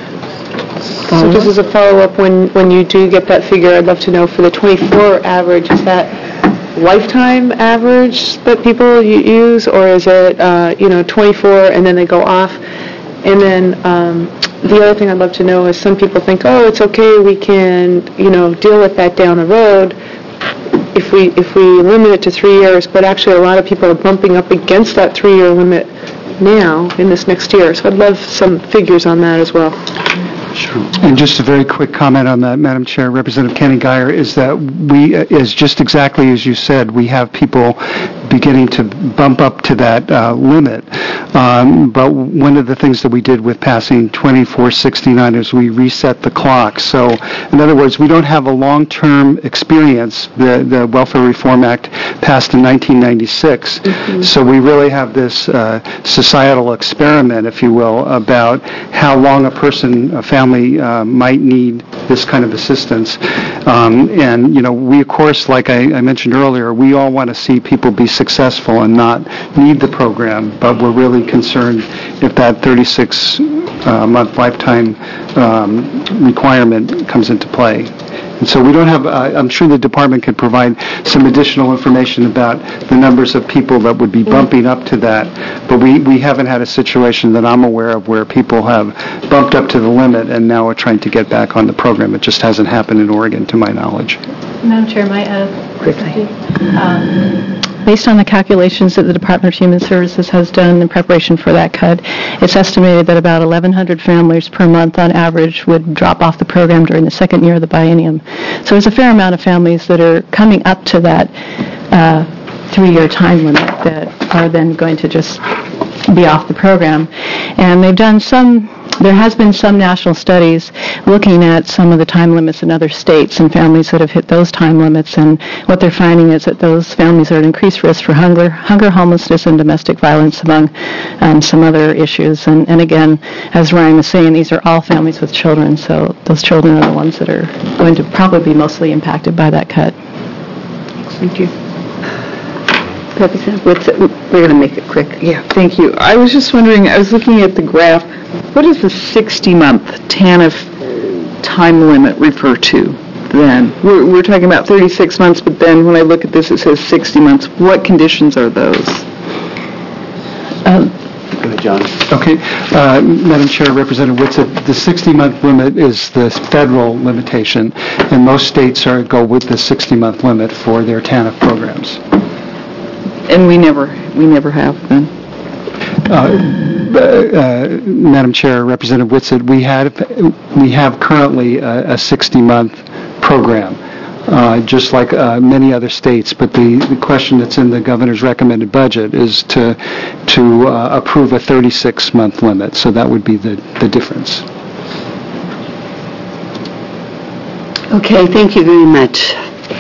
So just as a follow-up, when, when you do get that figure, I'd love to know for the twenty-four average, is that lifetime average that people u- use, or is it, uh, you know, twenty-four and then they go off? And then um, the other thing I'd love to know is some people think, oh, it's okay, we can, you know, deal with that down the road if we if we limit it to three years, but actually a lot of people are bumping up against that three-year limit now in this next year. So I'd love some figures on that as well. Sure. And just a very quick comment on that, Madam Chair, Representative Kenny Guyer, is that we, is just exactly as you said, we have people beginning to bump up to that uh, limit. Um, but one of the things that we did with passing twenty-four sixty-nine is we reset the clock. So, in other words, we don't have a long-term experience. The, the Welfare Reform Act passed in nineteen ninety-six. Mm-hmm. So we really have this uh, societal experiment, if you will, about how long a person, a family, uh, might need this kind of assistance. Um, and, you know, we, of course, like I, I mentioned earlier, we all want to see people be successful and not need the program, but we're really concerned if that thirty-six month lifetime um, requirement comes into play. And so we don't have, uh, I'm sure the department could provide some additional information about the numbers of people that would be bumping up to that, but we, we haven't had a situation that I'm aware of where people have bumped up to the limit and now are trying to get back on the program. It just hasn't happened in Oregon, to my knowledge. Madam Chair, my uh, Quickly. Um, based on the calculations that the Department of Human Services has done in preparation for that cut, it's estimated that about eleven hundred families per month on average would drop off the program during the second year of the biennium. So there's a fair amount of families that are coming up to that uh, three-year time limit that are then going to just be off the program. And they've done some, there has been some national studies looking at some of the time limits in other states and families that have hit those time limits, and what they're finding is that those families are at increased risk for hunger, hunger, homelessness, and domestic violence, among um, some other issues. And, and again, as Ryan was saying, these are all families with children, so those children are the ones that are going to probably be mostly impacted by that cut. Thank you. Representative Whitsitt, we're going to make it quick. Yeah, thank you. I was just wondering, I was looking at the graph, what does the sixty-month TANF time limit refer to then? We're, we're talking about thirty-six months, but then when I look at this, it says sixty months. What conditions are those? Um, Go ahead, John. Okay. Uh, Madam Chair, Representative Whitsitt, the sixty-month limit is the federal limitation, and most states are go with the sixty-month limit for their TANF programs. And we never, we never have then? Uh, uh, Madam Chair, Representative Whitsitt, we had, we have currently a, a sixty-month program, uh, just like uh, many other states. But the, the question that's in the governor's recommended budget is to to uh, approve a thirty-six month limit. So that would be the, the difference. Okay, thank you very much.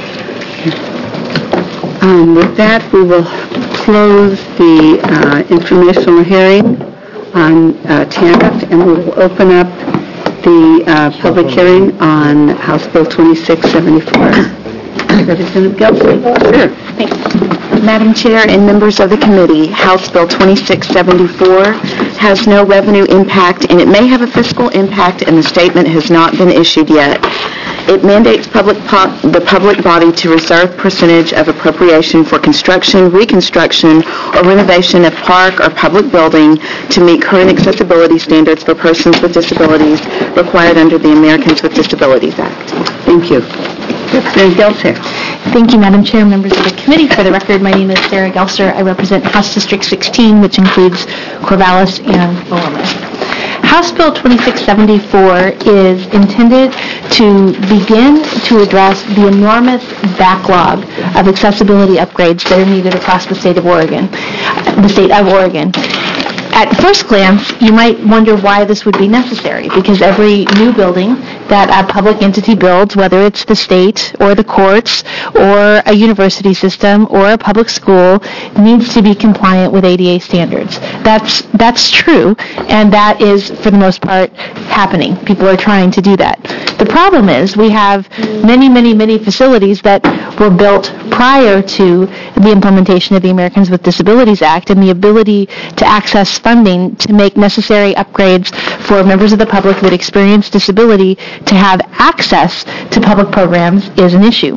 Um, with that, we will close the uh, informational hearing on uh, TANF, and we will open up the uh, public hearing on House Bill twenty-six seventy-four. Representative Gelsi. Sure. Thanks. Madam Chair and members of the committee, House Bill twenty-six seventy-four has no revenue impact, and it may have a fiscal impact, and the statement has not been issued yet. It mandates public po- the public body to reserve percentage of appropriation for construction, reconstruction, or renovation of park or public building to meet current accessibility standards for persons with disabilities required under the Americans with Disabilities Act. Thank you. Representative Gelser. Thank you, Madam Chair, members of the committee. For the record, my name is Sarah Gelser. I represent House District sixteen, which includes Corvallis and Willamette. House Bill twenty-six seventy-four is intended to begin to address the enormous backlog of accessibility upgrades that are needed across the state of Oregon, the state of Oregon. At first glance, you might wonder why this would be necessary, because every new building that a public entity builds, whether it's the state or the courts or a university system or a public school, needs to be compliant with A D A standards. That's that's true, and that is, for the most part, happening. People are trying to do that. The problem is we have many, many, many facilities that were built prior to the implementation of the Americans with Disabilities Act, and the ability to access funding to make necessary upgrades for members of the public with experience disability to have access to public programs is an issue.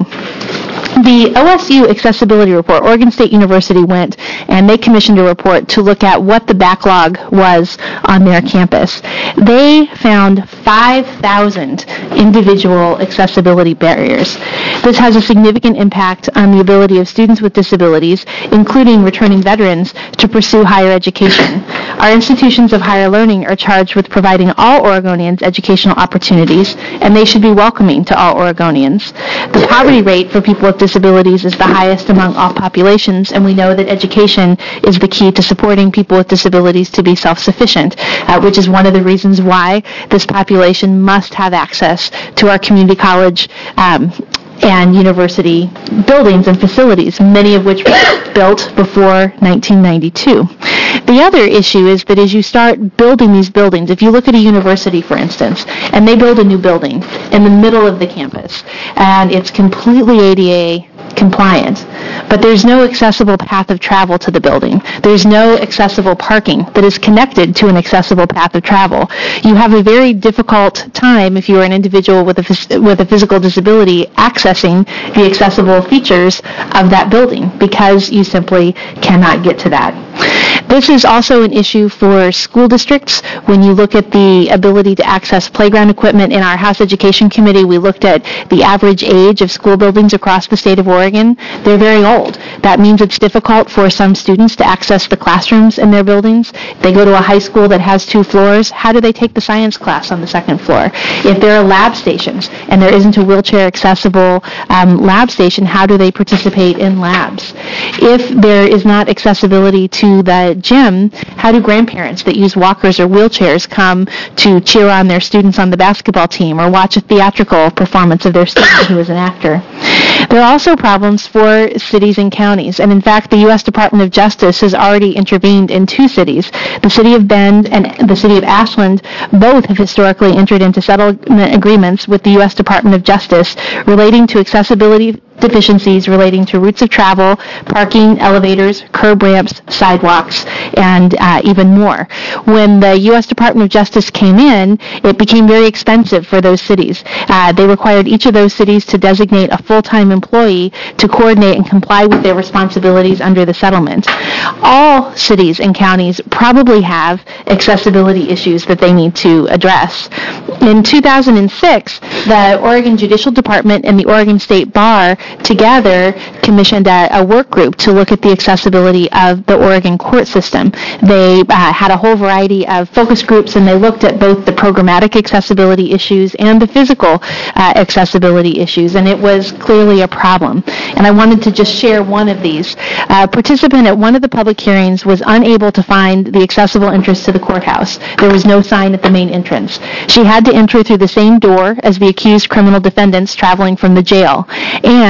The O S U Accessibility Report, Oregon State University went and they commissioned a report to look at what the backlog was on their campus. They found five thousand individual accessibility barriers. This has a significant impact on the ability of students with disabilities, including returning veterans, to pursue higher education. Our institutions of higher learning are charged with providing all Oregonians educational opportunities, and they should be welcoming to all Oregonians. The poverty rate for people with disabilities is the highest among all populations, and we know that education is the key to supporting people with disabilities to be self-sufficient, uh, which is one of the reasons why this population must have access to our community college um, and university buildings and facilities, many of which were built before nineteen ninety-two. The other issue is that as you start building these buildings, if you look at a university, for instance, and they build a new building in the middle of the campus, and it's completely A D A compliant, but there's no accessible path of travel to the building. There's no accessible parking that is connected to an accessible path of travel. You have a very difficult time, if you are an individual with a, phys- with a physical disability, accessing the accessible features of that building because you simply cannot get to that. This is also an issue for school districts. When you look at the ability to access playground equipment, in our House Education Committee, we looked at the average age of school buildings across the state of Oregon. They're very old. That means it's difficult for some students to access the classrooms in their buildings. They go to a high school that has two floors. How do they take the science class on the second floor? If there are lab stations and there isn't a wheelchair accessible um, lab station, how do they participate in labs? If there is not accessibility to the gym, how do grandparents that use walkers or wheelchairs come to cheer on their students on the basketball team or watch a theatrical performance of their student who is an actor? There are also problems for cities and counties, and in fact the U S Department of Justice has already intervened in two cities. The city of Bend and the city of Ashland both have historically entered into settlement agreements with the U S Department of Justice relating to accessibility deficiencies relating to routes of travel, parking, elevators, curb ramps, sidewalks, and uh, even more. When the U S Department of Justice came in, it became very expensive for those cities. Uh, they required each of those cities to designate a full-time employee to coordinate and comply with their responsibilities under the settlement. All cities and counties probably have accessibility issues that they need to address. In two thousand six, the Oregon Judicial Department and the Oregon State Bar together commissioned a, a work group to look at the accessibility of the Oregon court system. They uh, had a whole variety of focus groups, and they looked at both the programmatic accessibility issues and the physical uh, accessibility issues, and it was clearly a problem. And I wanted to just share one of these. A participant at one of the public hearings was unable to find the accessible entrance to the courthouse. There was no sign at the main entrance. She had to enter through the same door as the accused criminal defendants traveling from the jail. And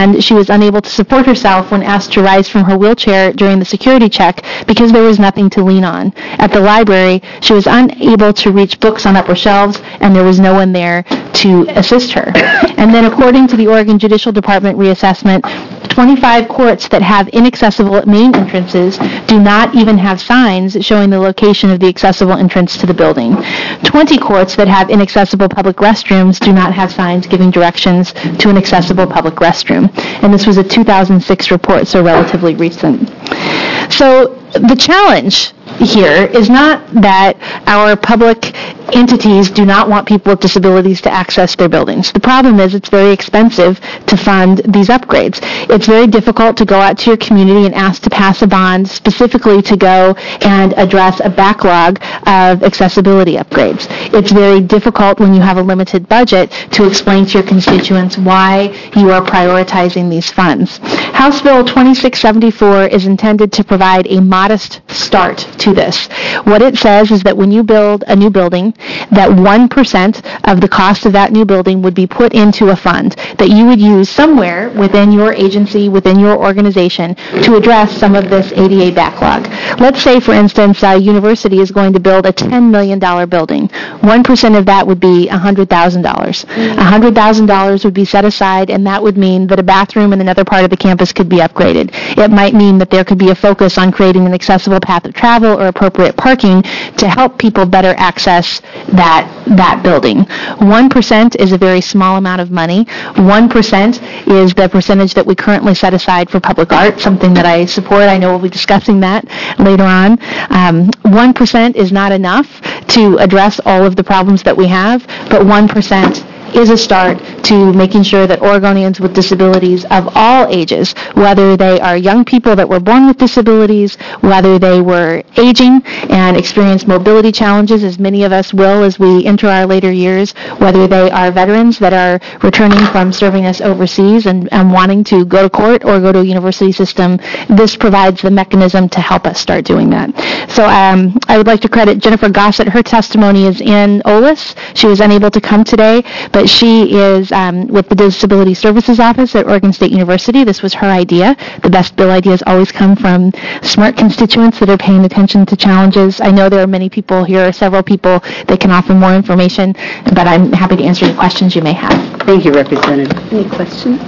and she was unable to support herself when asked to rise from her wheelchair during the security check because there was nothing to lean on. At the library, she was unable to reach books on upper shelves, and there was no one there to assist her. And then according to the Oregon Judicial Department reassessment, twenty-five courts that have inaccessible main entrances do not even have signs showing the location of the accessible entrance to the building. twenty courts that have inaccessible public restrooms do not have signs giving directions to an accessible public restroom. And this was a two thousand six report, so relatively recent. So the challenge here is not that our public entities do not want people with disabilities to access their buildings. The problem is it's very expensive to fund these upgrades. It's very difficult to go out to your community and ask to pass a bond specifically to go and address a backlog of accessibility upgrades. It's very difficult when you have a limited budget to explain to your constituents why you are prioritizing these funds. House Bill twenty-six seventy-four is intended to provide a modest start to this. What it says is that when you build a new building, that one percent of the cost of that new building would be put into a fund that you would use somewhere within your agency, within your organization, to address some of this A D A backlog. Let's say, for instance, a university is going to build a ten million dollars building. one percent of that would be one hundred thousand dollars. one hundred thousand dollars would be set aside, and that would mean that a bathroom in another part of the campus could be upgraded. It might mean that there could be a focus on creating an accessible path of travel or appropriate parking to help people better access that that building. one percent is a very small amount of money. one percent is the percentage that we currently set aside for public art, something that I support. I know we'll be discussing that later on. Um, one percent is not enough to address all of the problems that we have, but one percent is a start to making sure that Oregonians with disabilities of all ages, whether they are young people that were born with disabilities, whether they were aging and experience mobility challenges, as many of us will as we enter our later years, whether they are veterans that are returning from serving us overseas and, and wanting to go to court or go to a university system, this provides the mechanism to help us start doing that. So um, I would like to credit Jennifer Gossett. Her testimony is in O L I S. She was unable to come today, but she is um, with the Disability Services Office at Oregon State University. This was her idea. The best bill ideas always come from smart constituents that are paying attention to challenges. I know there are many people here, several people that can offer more information, but I'm happy to answer any questions you may have. Thank you, Representative. Any questions?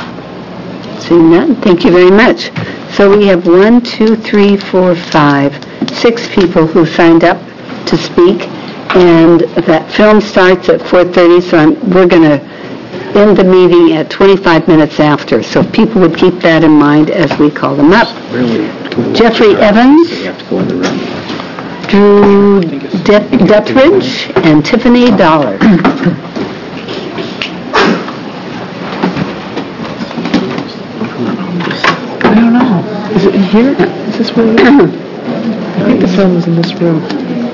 Seeing none, thank you very much. So we have one, two, three, four, five, six people who signed up to speak. And that film starts at four thirty, so I'm, we're going to end the meeting at twenty-five minutes after. So if people would keep that in mind as we call them up. Really? Jeffrey Evans, Drew De- Dethridge, and Tiffany Dollar. I don't know. Is it in here? Is this where? I think the film was in this room.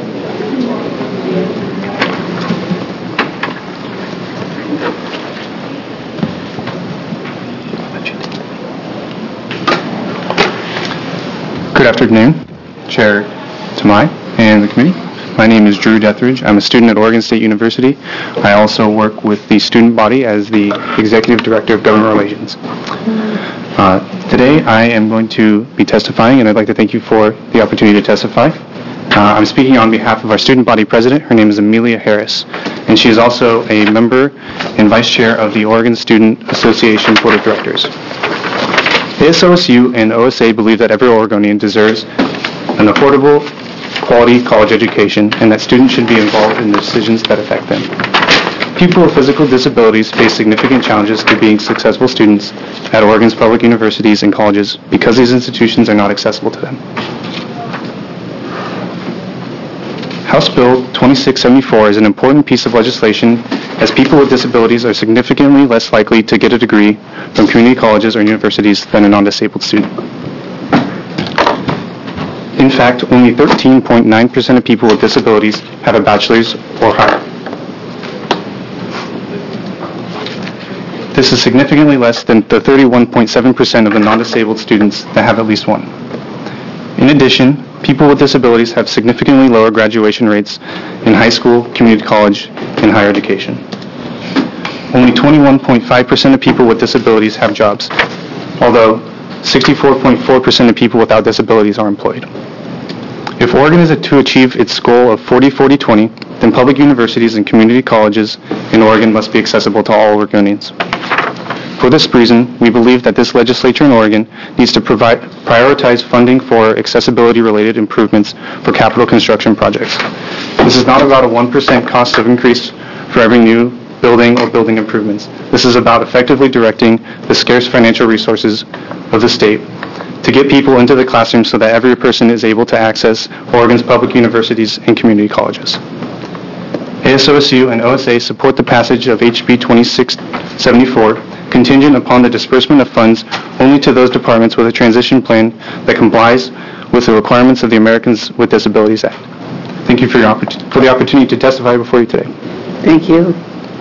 Good afternoon, Chair Tamai and the committee. My name is Drew Dethridge. I'm a student at Oregon State University. I also work with the student body as the Executive Director of Government Relations. Uh, today I am going to be testifying, and I'd like to thank you for the opportunity to testify. Uh, I'm speaking on behalf of our student body president. Her name is Amelia Harris, and she is also a member and vice chair of the Oregon Student Association Board of Directors. The S O S U and O S A believe that every Oregonian deserves an affordable, quality college education and that students should be involved in the decisions that affect them. People with physical disabilities face significant challenges to being successful students at Oregon's public universities and colleges because these institutions are not accessible to them. House Bill twenty-six seventy-four is an important piece of legislation as people with disabilities are significantly less likely to get a degree from community colleges or universities than a non-disabled student. In fact, only thirteen point nine percent of people with disabilities have a bachelor's or higher. This is significantly less than the thirty-one point seven percent of the non-disabled students that have at least one. In addition, people with disabilities have significantly lower graduation rates in high school, community college, and higher education. only twenty-one point five percent of people with disabilities have jobs, although sixty-four point four percent of people without disabilities are employed. If Oregon is to achieve its goal of forty forty twenty, then public universities and community colleges in Oregon must be accessible to all Oregonians. For this reason, we believe that this legislature in Oregon needs to provide, prioritize funding for accessibility-related improvements for capital construction projects. This is not about a one percent cost of increase for every new building or building improvements. This is about effectively directing the scarce financial resources of the state to get people into the classroom so that every person is able to access Oregon's public universities and community colleges. A S O S U and O S A support the passage of H B twenty-six seventy-four, contingent upon the disbursement of funds only to those departments with a transition plan that complies with the requirements of the Americans with Disabilities Act. Thank you for, your oppor- for the opportunity to testify before you today. Thank you.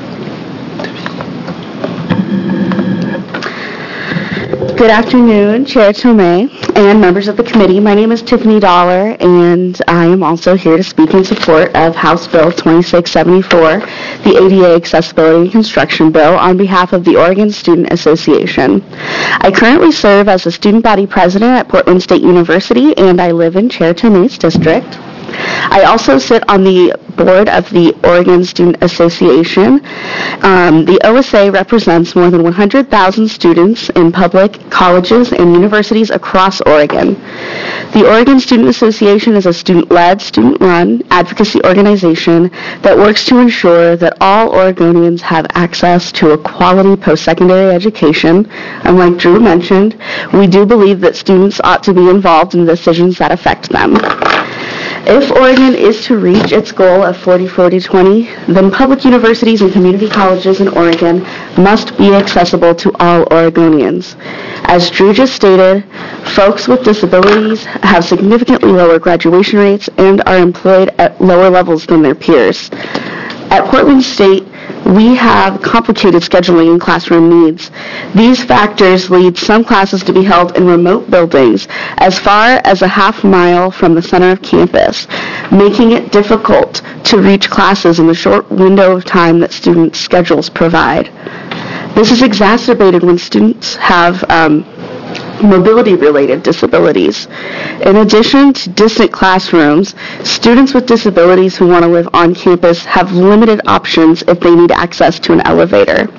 Good afternoon, Chair Tomei and members of the committee. My name is Tiffany Dollar, and I am also here to speak in support of House Bill twenty-six seventy-four, the A D A Accessibility and Construction Bill, on behalf of the Oregon Student Association. I currently serve as a student body president at Portland State University, and I live in Chair Tomei's district. I also sit on the board of the Oregon Student Association. Um, the O S A represents more than one hundred thousand students in public colleges and universities across Oregon. The Oregon Student Association is a student-led, student-run advocacy organization that works to ensure that all Oregonians have access to a quality post-secondary education. And like Drew mentioned, we do believe that students ought to be involved in decisions that affect them. If Oregon is to reach its goal of forty forty twenty, then public universities and community colleges in Oregon must be accessible to all Oregonians. As Drew just stated, folks with disabilities have significantly lower graduation rates and are employed at lower levels than their peers. At Portland State, we have complicated scheduling and classroom needs. These factors lead some classes to be held in remote buildings as far as a half mile from the center of campus, making it difficult to reach classes in the short window of time that students' schedules provide. This is exacerbated when students have um, mobility-related disabilities. In addition to distant classrooms, students with disabilities who want to live on campus have limited options if they need access to an elevator,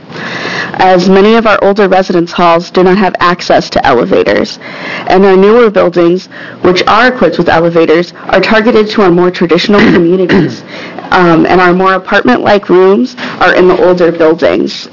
as many of our older residence halls do not have access to elevators, and our newer buildings, which are equipped with elevators, are targeted to our more traditional communities, um, and our more apartment-like rooms are in the older buildings.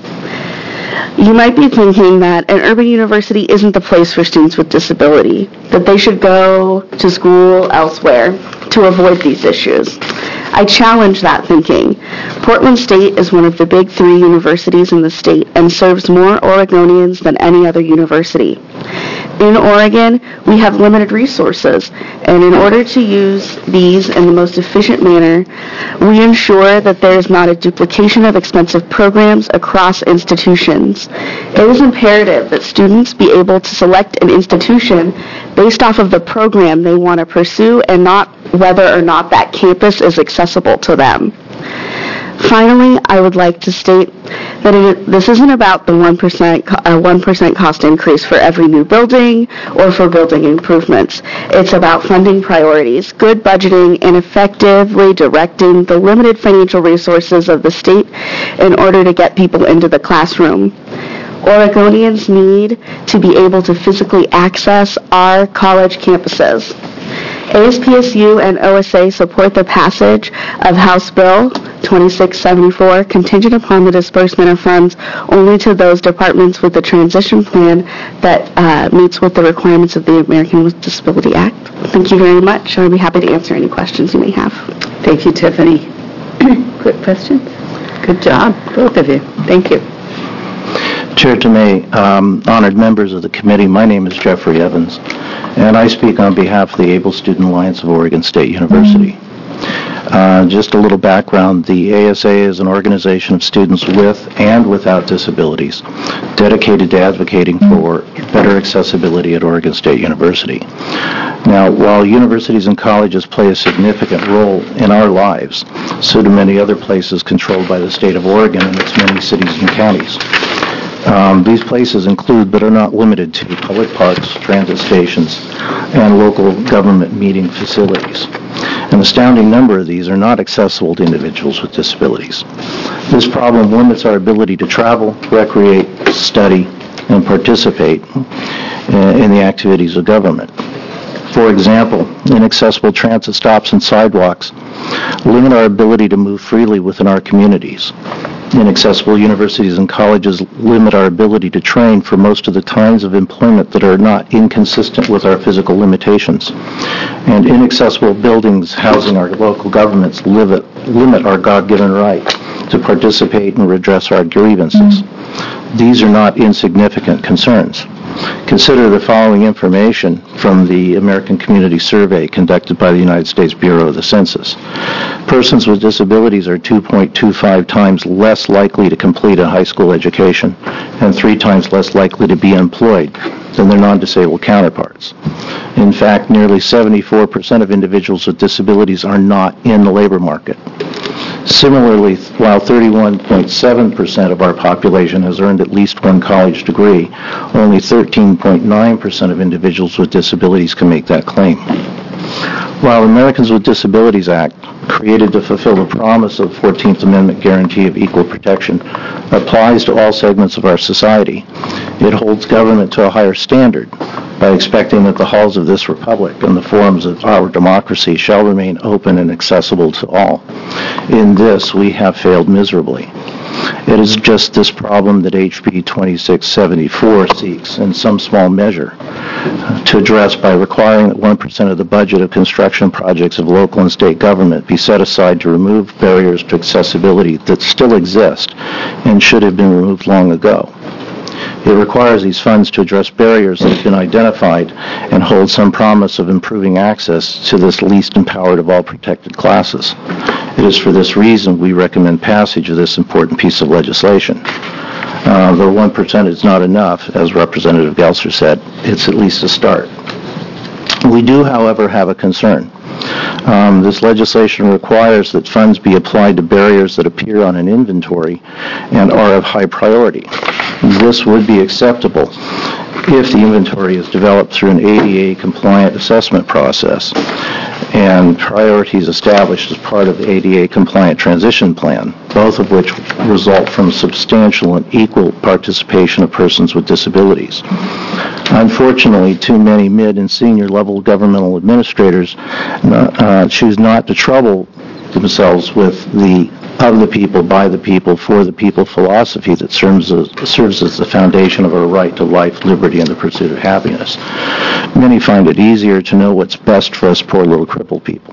You might be thinking that an urban university isn't the place for students with disability, that they should go to school elsewhere to avoid these issues. I challenge that thinking. Portland State is one of the big three universities in the state and serves more Oregonians than any other university. In Oregon, we have limited resources, and in order to use these in the most efficient manner, we ensure that there is not a duplication of expensive programs across institutions. It is imperative that students be able to select an institution based off of the program they want to pursue and not whether or not that campus is accessible to them. Finally, I would like to state that it, this isn't about the one percent, uh, one percent cost increase for every new building or for building improvements. It's about funding priorities, good budgeting, and effectively directing the limited financial resources of the state in order to get people into the classroom. Oregonians need to be able to physically access our college campuses. A S P S U and O S A support the passage of House Bill twenty-six seventy-four, contingent upon the disbursement of funds only to those departments with a transition plan that uh, meets with the requirements of the American with Disability Act. Thank you very much. I'll be happy to answer any questions you may have. Thank you, Tiffany. Quick questions? Good job, both of you. Thank you. Chair Tomei, um, honored members of the committee, my name is Jeffrey Evans, and I speak on behalf of the Able Student Alliance of Oregon State University. Uh, just a little background, the A S A is an organization of students with and without disabilities dedicated to advocating for better accessibility at Oregon State University. Now, while universities and colleges play a significant role in our lives, so do many other places controlled by the state of Oregon and its many cities and counties. Um, these places include, but are not limited to, public parks, transit stations, and local government meeting facilities. An astounding number of these are not accessible to individuals with disabilities. This problem limits our ability to travel, recreate, study, and participate in the activities of government. For example, inaccessible transit stops and sidewalks limit our ability to move freely within our communities. Inaccessible universities and colleges limit our ability to train for most of the kinds of employment that are not inconsistent with our physical limitations. And inaccessible buildings housing our local governments limit, limit our God-given right to participate and redress our grievances. These are not insignificant concerns. Consider the following information from the American Community Survey conducted by the United States Bureau of the Census. Persons with disabilities are two point two five times less likely to complete a high school education and three times less likely to be employed than their non-disabled counterparts. In fact, nearly seventy-four percent of individuals with disabilities are not in the labor market. Similarly, while thirty-one point seven percent of our population has earned at least one college degree, only thirteen point nine percent of individuals with disabilities can make that claim. While Americans with Disabilities Act, created to fulfill the promise of the fourteenth Amendment guarantee of equal protection, applies to all segments of our society, it holds government to a higher standard by expecting that the halls of this republic and the forums of our democracy shall remain open and accessible to all. In this, we have failed miserably. It is just this problem that H B twenty-six seventy-four seeks, in some small measure, to address by requiring that one percent of the budget of construction projects of local and state government be set aside to remove barriers to accessibility that still exist and should have been removed long ago. It requires these funds to address barriers that have been identified and hold some promise of improving access to this least empowered of all protected classes. It is for this reason we recommend passage of this important piece of legislation. Uh, though one percent is not enough, as Representative Gelser said, it's at least a start. We do, however, have a concern. Um, this legislation requires that funds be applied to barriers that appear on an inventory and are of high priority. This would be acceptable if the inventory is developed through an A D A-compliant assessment process and priorities established as part of the A D A-compliant transition plan, both of which result from substantial and equal participation of persons with disabilities. Unfortunately, too many mid and senior level governmental administrators uh, choose not to trouble themselves with the of the people, by the people, for the people philosophy that serves as, serves as the foundation of our right to life, liberty, and the pursuit of happiness. Many find it easier to know what's best for us poor little crippled people.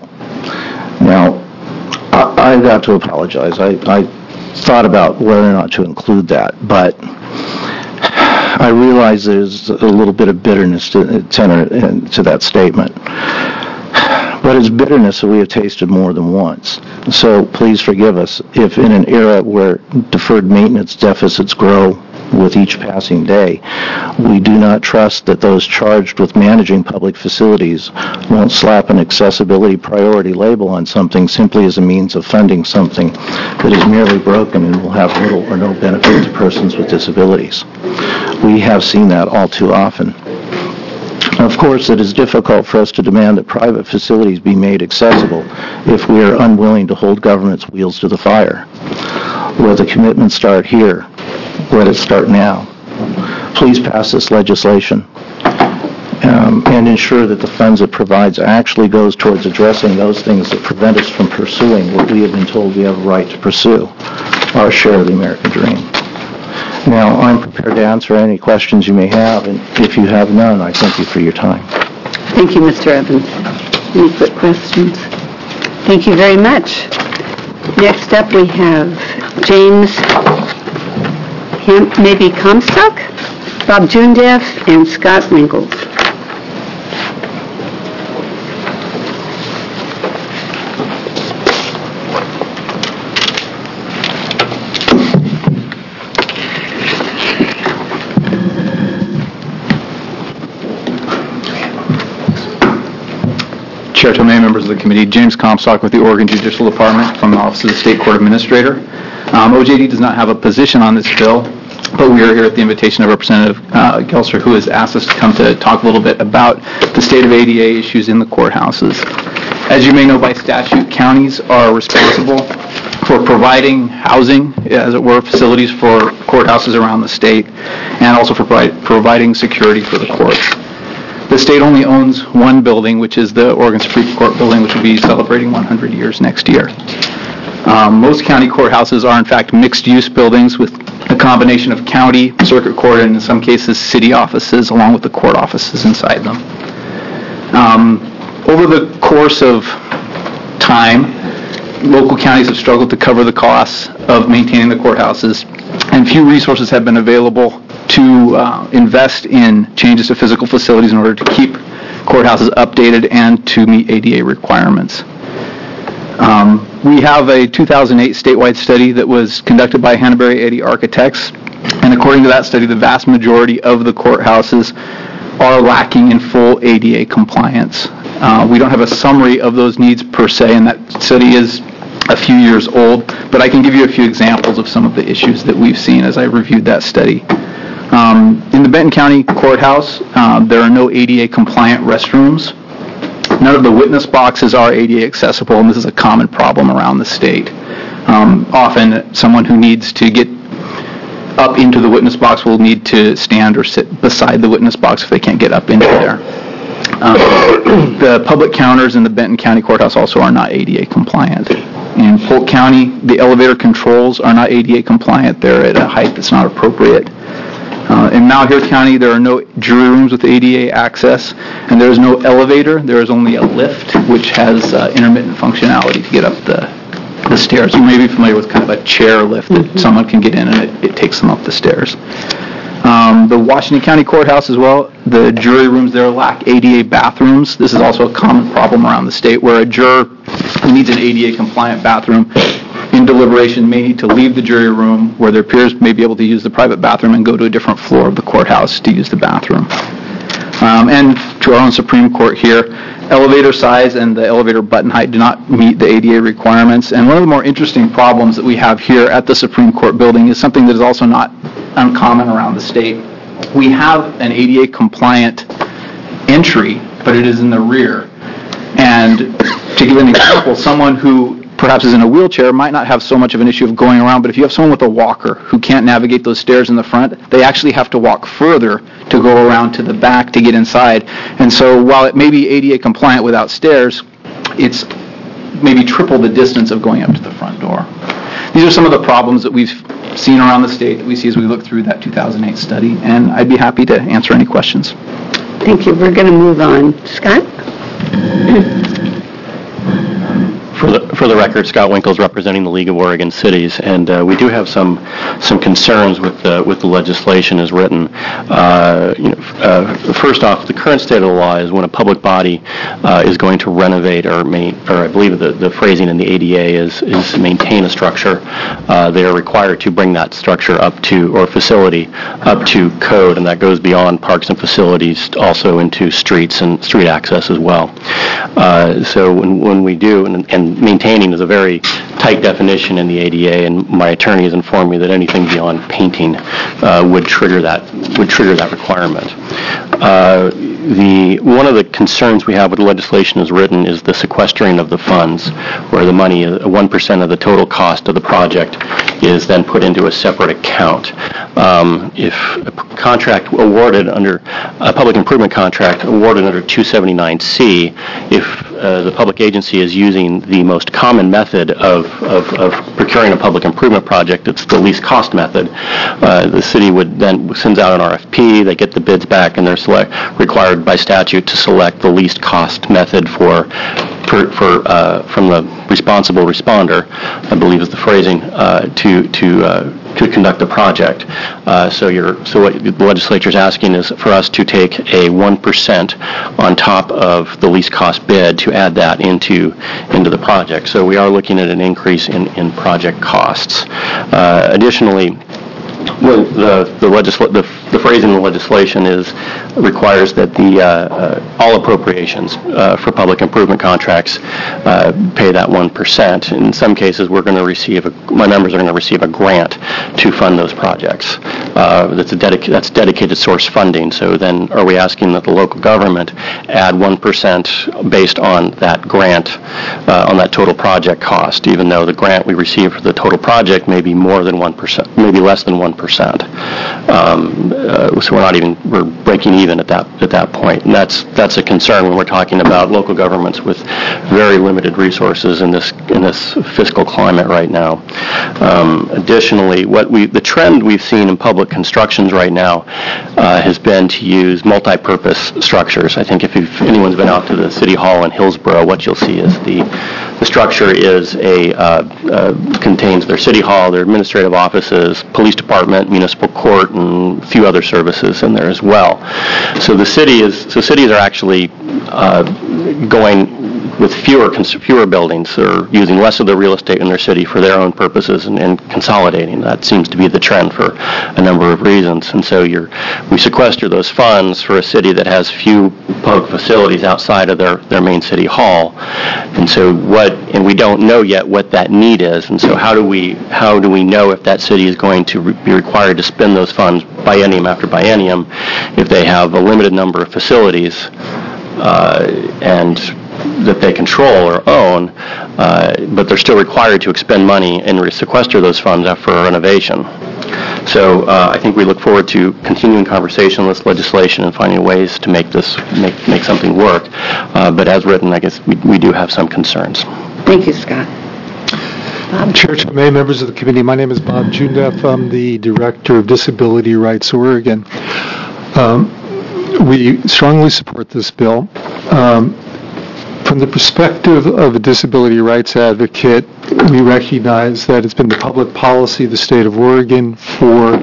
Now, I, I've got to apologize. I, I thought about whether or not to include that, but I realize there's a little bit of bitterness to, tenor, to that statement. But it's bitterness that we have tasted more than once. So please forgive us if in an era where deferred maintenance deficits grow with each passing day, we do not trust that those charged with managing public facilities won't slap an accessibility priority label on something simply as a means of funding something that is merely broken and will have little or no benefit to persons with disabilities. We have seen that all too often. Of course, it is difficult for us to demand that private facilities be made accessible if we are unwilling to hold government's wheels to the fire. Let the commitment start here. Let it start now. Please pass this legislation um, and ensure that the funds it provides actually goes towards addressing those things that prevent us from pursuing what we have been told we have a right to pursue, our share of the American dream. Now, I'm prepared to answer any questions you may have, and if you have none, I thank you for your time. Thank you, Mister Evans. Any quick questions? Thank you very much. Next up, we have James, Ham- maybe Comstock, Bob Jundeff, and Scott Winkles. Chair Tomei, members of the committee, James Comstock with the Oregon Judicial Department from the Office of the State Court Administrator. Um, O J D does not have a position on this bill, but we are here at the invitation of Representative uh, Gelser, who has asked us to come to talk a little bit about the state of A D A issues in the courthouses. As you may know by statute, counties are responsible for providing housing, as it were, facilities for courthouses around the state, and also for provide, providing security for the courts. The state only owns one building, which is the Oregon Supreme Court building, which will be celebrating one hundred years next year. Um, most county courthouses are, in fact, mixed-use buildings with a combination of county, circuit court, and in some cases, city offices, along with the court offices inside them. Um, over the course of time, local counties have struggled to cover the costs of maintaining the courthouses, and few resources have been available to uh, invest in changes to physical facilities in order to keep courthouses updated and to meet A D A requirements. Um, we have a two thousand eight statewide study that was conducted by Hanna-Berry Eddy Architects, and according to that study, the vast majority of the courthouses are lacking in full A D A compliance. Uh, we don't have a summary of those needs per se, and that study is a few years old, but I can give you a few examples of some of the issues that we've seen as I reviewed that study. Um, in the Benton County Courthouse, uh, there are no A D A compliant restrooms. None of the witness boxes are A D A accessible, and this is a common problem around the state. Um, often, someone who needs to get up into the witness box will need to stand or sit beside the witness box if they can't get up into there. Um, the public counters in the Benton County Courthouse also are not A D A compliant. In Polk County, the elevator controls are not A D A compliant. They're at a height that's not appropriate. Uh, in Malheur County, there are no jury rooms with A D A access, and there is no elevator. There is only a lift, which has uh, intermittent functionality to get up the, the stairs. You may be familiar with kind of a chair lift that mm-hmm. someone can get in, and it, it takes them up the stairs. Um, the Washington County Courthouse as well, the jury rooms there lack A D A bathrooms. This is also a common problem around the state where a juror who needs an A D A compliant bathroom in deliberation may need to leave the jury room where their peers may be able to use the private bathroom and go to a different floor of the courthouse to use the bathroom. Um, and to our own Supreme Court here, elevator size and the elevator button height do not meet the A D A requirements. And one of the more interesting problems that we have here at the Supreme Court building is something that is also not uncommon around the state. We have an A D A compliant entry, but it is in the rear. And to give an example, someone who perhaps is in a wheelchair might not have so much of an issue of going around, but if you have someone with a walker who can't navigate those stairs in the front, they actually have to walk further to go around to the back to get inside. And so while it may be A D A compliant without stairs, it's maybe triple the distance of going up to the front door. These are some of the problems that we've seen around the state that we see as we look through that two thousand eight study, and I'd be happy to answer any questions. Thank you. We're going to move on. Scott? For the, for the record, Scott Winkles representing the League of Oregon Cities, and uh, we do have some some concerns with the, with the legislation as written. Uh, you know, uh, first off, the current state of the law is when a public body uh, is going to renovate or main, or I believe the, the phrasing in the A D A is is maintain a structure, uh, they are required to bring that structure up to, or facility up to code, and that goes beyond parks and facilities, also into streets and street access as well. Uh, so when, when we do, and, and maintaining is a very tight definition in the A D A, and my attorney has informed me that anything beyond painting uh, would trigger that would trigger that requirement. Uh, the one of the concerns we have with the legislation as written is the sequestering of the funds, where the money, one percent of the total cost of the project, is then put into a separate account. Um, if a contract awarded under a public improvement contract awarded under two seventy-nine C, if uh, the public agency is using the most common method of, of, of procuring a public improvement project, it's the least cost method, uh, the city would then sends out an R F P, they get the bids back, and they're select, required by statute to select the least cost method for for, for uh, from the responsible responder, I believe is the phrasing, uh, to to uh, to conduct the project. Uh, so you're so what the legislature is asking is for us to take a one percent on top of the least cost bid to add that into into the project. So we are looking at an increase in in project costs. Uh, additionally, well, the the, legisl- the the phrasing in the legislation is, requires that the, uh, uh, all appropriations uh, for public improvement contracts uh, pay that one percent. In some cases, we're going to receive, a, my members are going to receive a grant to fund those projects. Uh, that's, a dedica- that's dedicated source funding, so then are we asking that the local government add one percent based on that grant, uh, on that total project cost, even though the grant we receive for the total project may be more than one percent, maybe less than one percent. Um, uh, so we're not even, we're breaking even at that at that point. And that's that's a concern when we're talking about local governments with very limited resources in this in this fiscal climate right now. Um, additionally, what we the trend we've seen in public constructions right now uh, has been to use multi-purpose structures. I think if you've, anyone's been out to the City Hall in Hillsborough, what you'll see is the the structure is a uh, uh, contains their City Hall, their administrative offices, police department, municipal court, and a few other services in there as well. So the city is so cities are actually uh, going with fewer fewer buildings, or using less of the real estate in their city for their own purposes, and, and consolidating. That seems to be the trend for a number of reasons. And so you're, we sequester those funds for a city that has few public facilities outside of their, their main city hall. And so what, and we don't know yet what that need is. And so how do we how do we know if that city is going to re- be required to spend those funds biennium after biennium if they have a limited number of facilities uh, and that they control or own, uh, but they're still required to expend money and sequester those funds for renovation. So uh, I think we look forward to continuing conversation on this legislation and finding ways to make this make make something work. Uh, but as written, I guess we, we do have some concerns. Thank you, Scott. Bob. Chair Tomei, members of the committee, my name is Bob Jundeff. I'm the Director of Disability Rights Oregon. Um, we strongly support this bill. Um, From the perspective of a disability rights advocate, we recognize that it's been the public policy of the state of Oregon for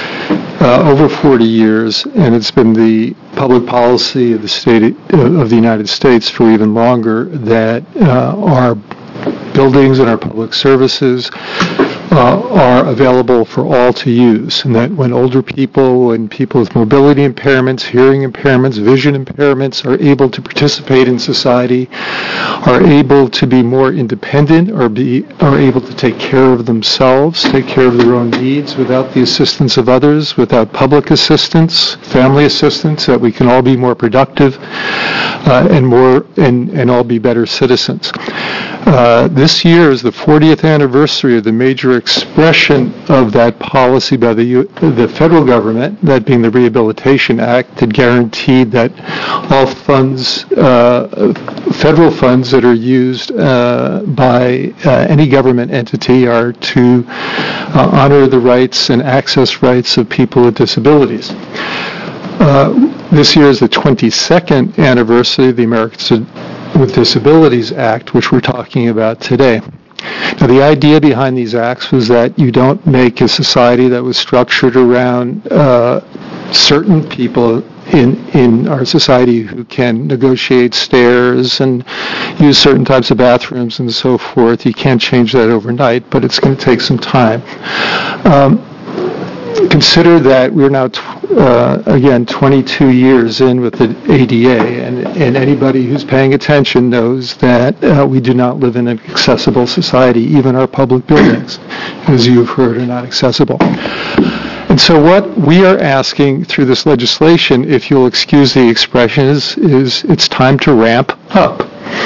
uh, over forty years, and it's been the public policy of the state of the United States for even longer, that uh, our buildings and our public services Uh, are available for all to use, and that when older people and people with mobility impairments, hearing impairments, vision impairments are able to participate in society, are able to be more independent, or be are able to take care of themselves, take care of their own needs without the assistance of others, without public assistance, family assistance, that we can all be more productive uh, and more and, and all be better citizens. Uh, this year is the fortieth anniversary of the major expression of that policy by the U- the federal government, that being the Rehabilitation Act, that guaranteed that all funds, uh, federal funds that are used uh, by uh, any government entity are to uh, honor the rights and access rights of people with disabilities. Uh, this year is the twenty-second anniversary of the Americans with Disabilities Act, which we're talking about today. Now, the idea behind these acts was that you don't make a society that was structured around uh, certain people in in our society who can negotiate stairs and use certain types of bathrooms and so forth. You can't change that overnight, but it's going to take some time. Um, Consider that we're now, t- uh, again, twenty-two years in with the A D A, and, and anybody who's paying attention knows that uh, we do not live in an accessible society. Even our public buildings, as you've heard, are not accessible. And so what we are asking through this legislation, if you'll excuse the expression, is, is it's time to ramp up.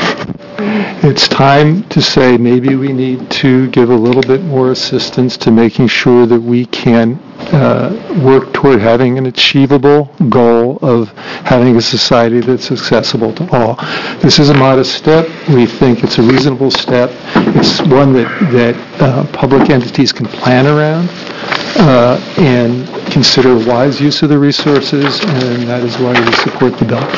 It's time to say maybe we need to give a little bit more assistance to making sure that we can uh, work toward having an achievable goal of having a society that's accessible to all. This is a modest step. We think it's a reasonable step. It's one that, that uh, public entities can plan around uh, and consider wise use of the resources, and that is why we support the bill.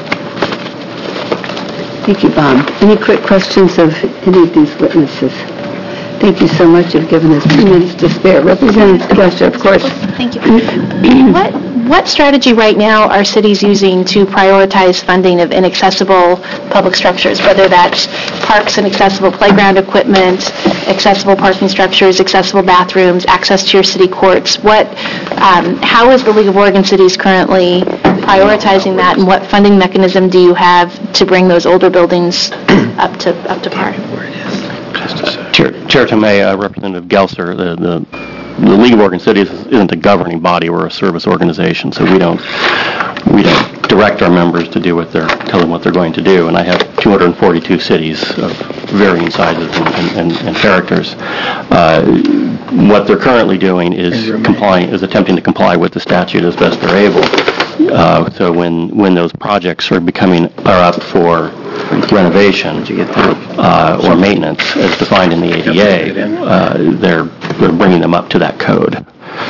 Thank you, Bob. Any quick questions of any of these witnesses? Thank you so much. You've given us two minutes to spare. Representative Kesha, of course. Thank you. What what strategy right now are cities using to prioritize funding of inaccessible public structures, whether that's parks and accessible playground equipment, accessible parking structures, accessible bathrooms, access to your city courts? What, um, how is the League of Oregon Cities currently prioritizing that, and what funding mechanism do you have to bring those older buildings up to up to par? Chair, Chair Tomei, uh, Representative Gelser, the, the the League of Oregon Cities isn't a governing body. We're a service organization, so we don't we don't direct our members to do what they're tell them what they're going to do. And I have two hundred forty-two cities of varying sizes and, and, and characters. Uh, what they're currently doing is complying is attempting to comply with the statute as best they're able. Uh, so when when those projects are becoming are up for renovation uh, or maintenance as defined in the A D A, uh, they're they're bringing them up to that code.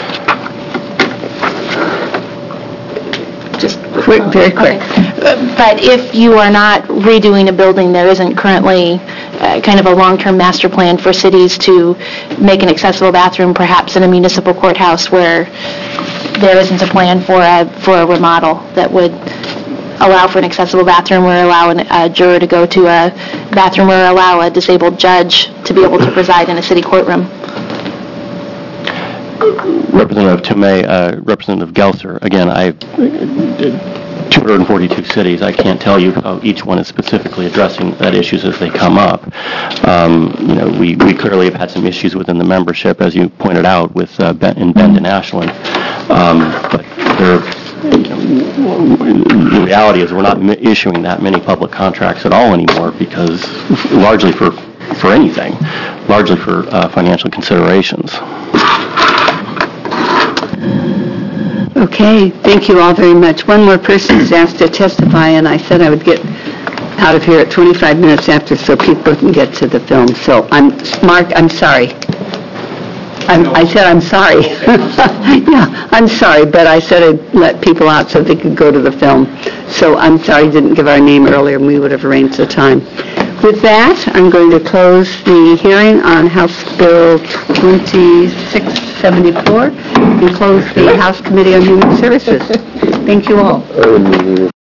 Just quick, very quick. Okay. But if you are not redoing a building, there isn't currently uh, kind of a long-term master plan for cities to make an accessible bathroom, perhaps in a municipal courthouse where there isn't a plan for a for a remodel that would allow for an accessible bathroom, or allow an, a juror to go to a bathroom, or allow a disabled judge to be able to preside in a city courtroom. Representative Tomei, uh, Representative Gelser, again, I two hundred forty-two cities. I can't tell you how each one is specifically addressing that issues as they come up. Um, you know, we, we clearly have had some issues within the membership, as you pointed out, with uh, Ben, in Bend and Ashland. Um, but there. You know, the reality is we're not issuing that many public contracts at all anymore, because largely for for anything, largely for uh, financial considerations. Okay, thank you all very much. One more person is asked to testify, and I said I would get out of here at twenty-five minutes after so people can get to the film. So I'm, Mark, I'm sorry. I'm, I said I'm sorry. Yeah, I'm sorry, but I said I'd let people out so they could go to the film. So I'm sorry I didn't give our name earlier, and we would have arranged the time. With that, I'm going to close the hearing on House Bill twenty-six seventy-four and close the House Committee on Human Services. Thank you all.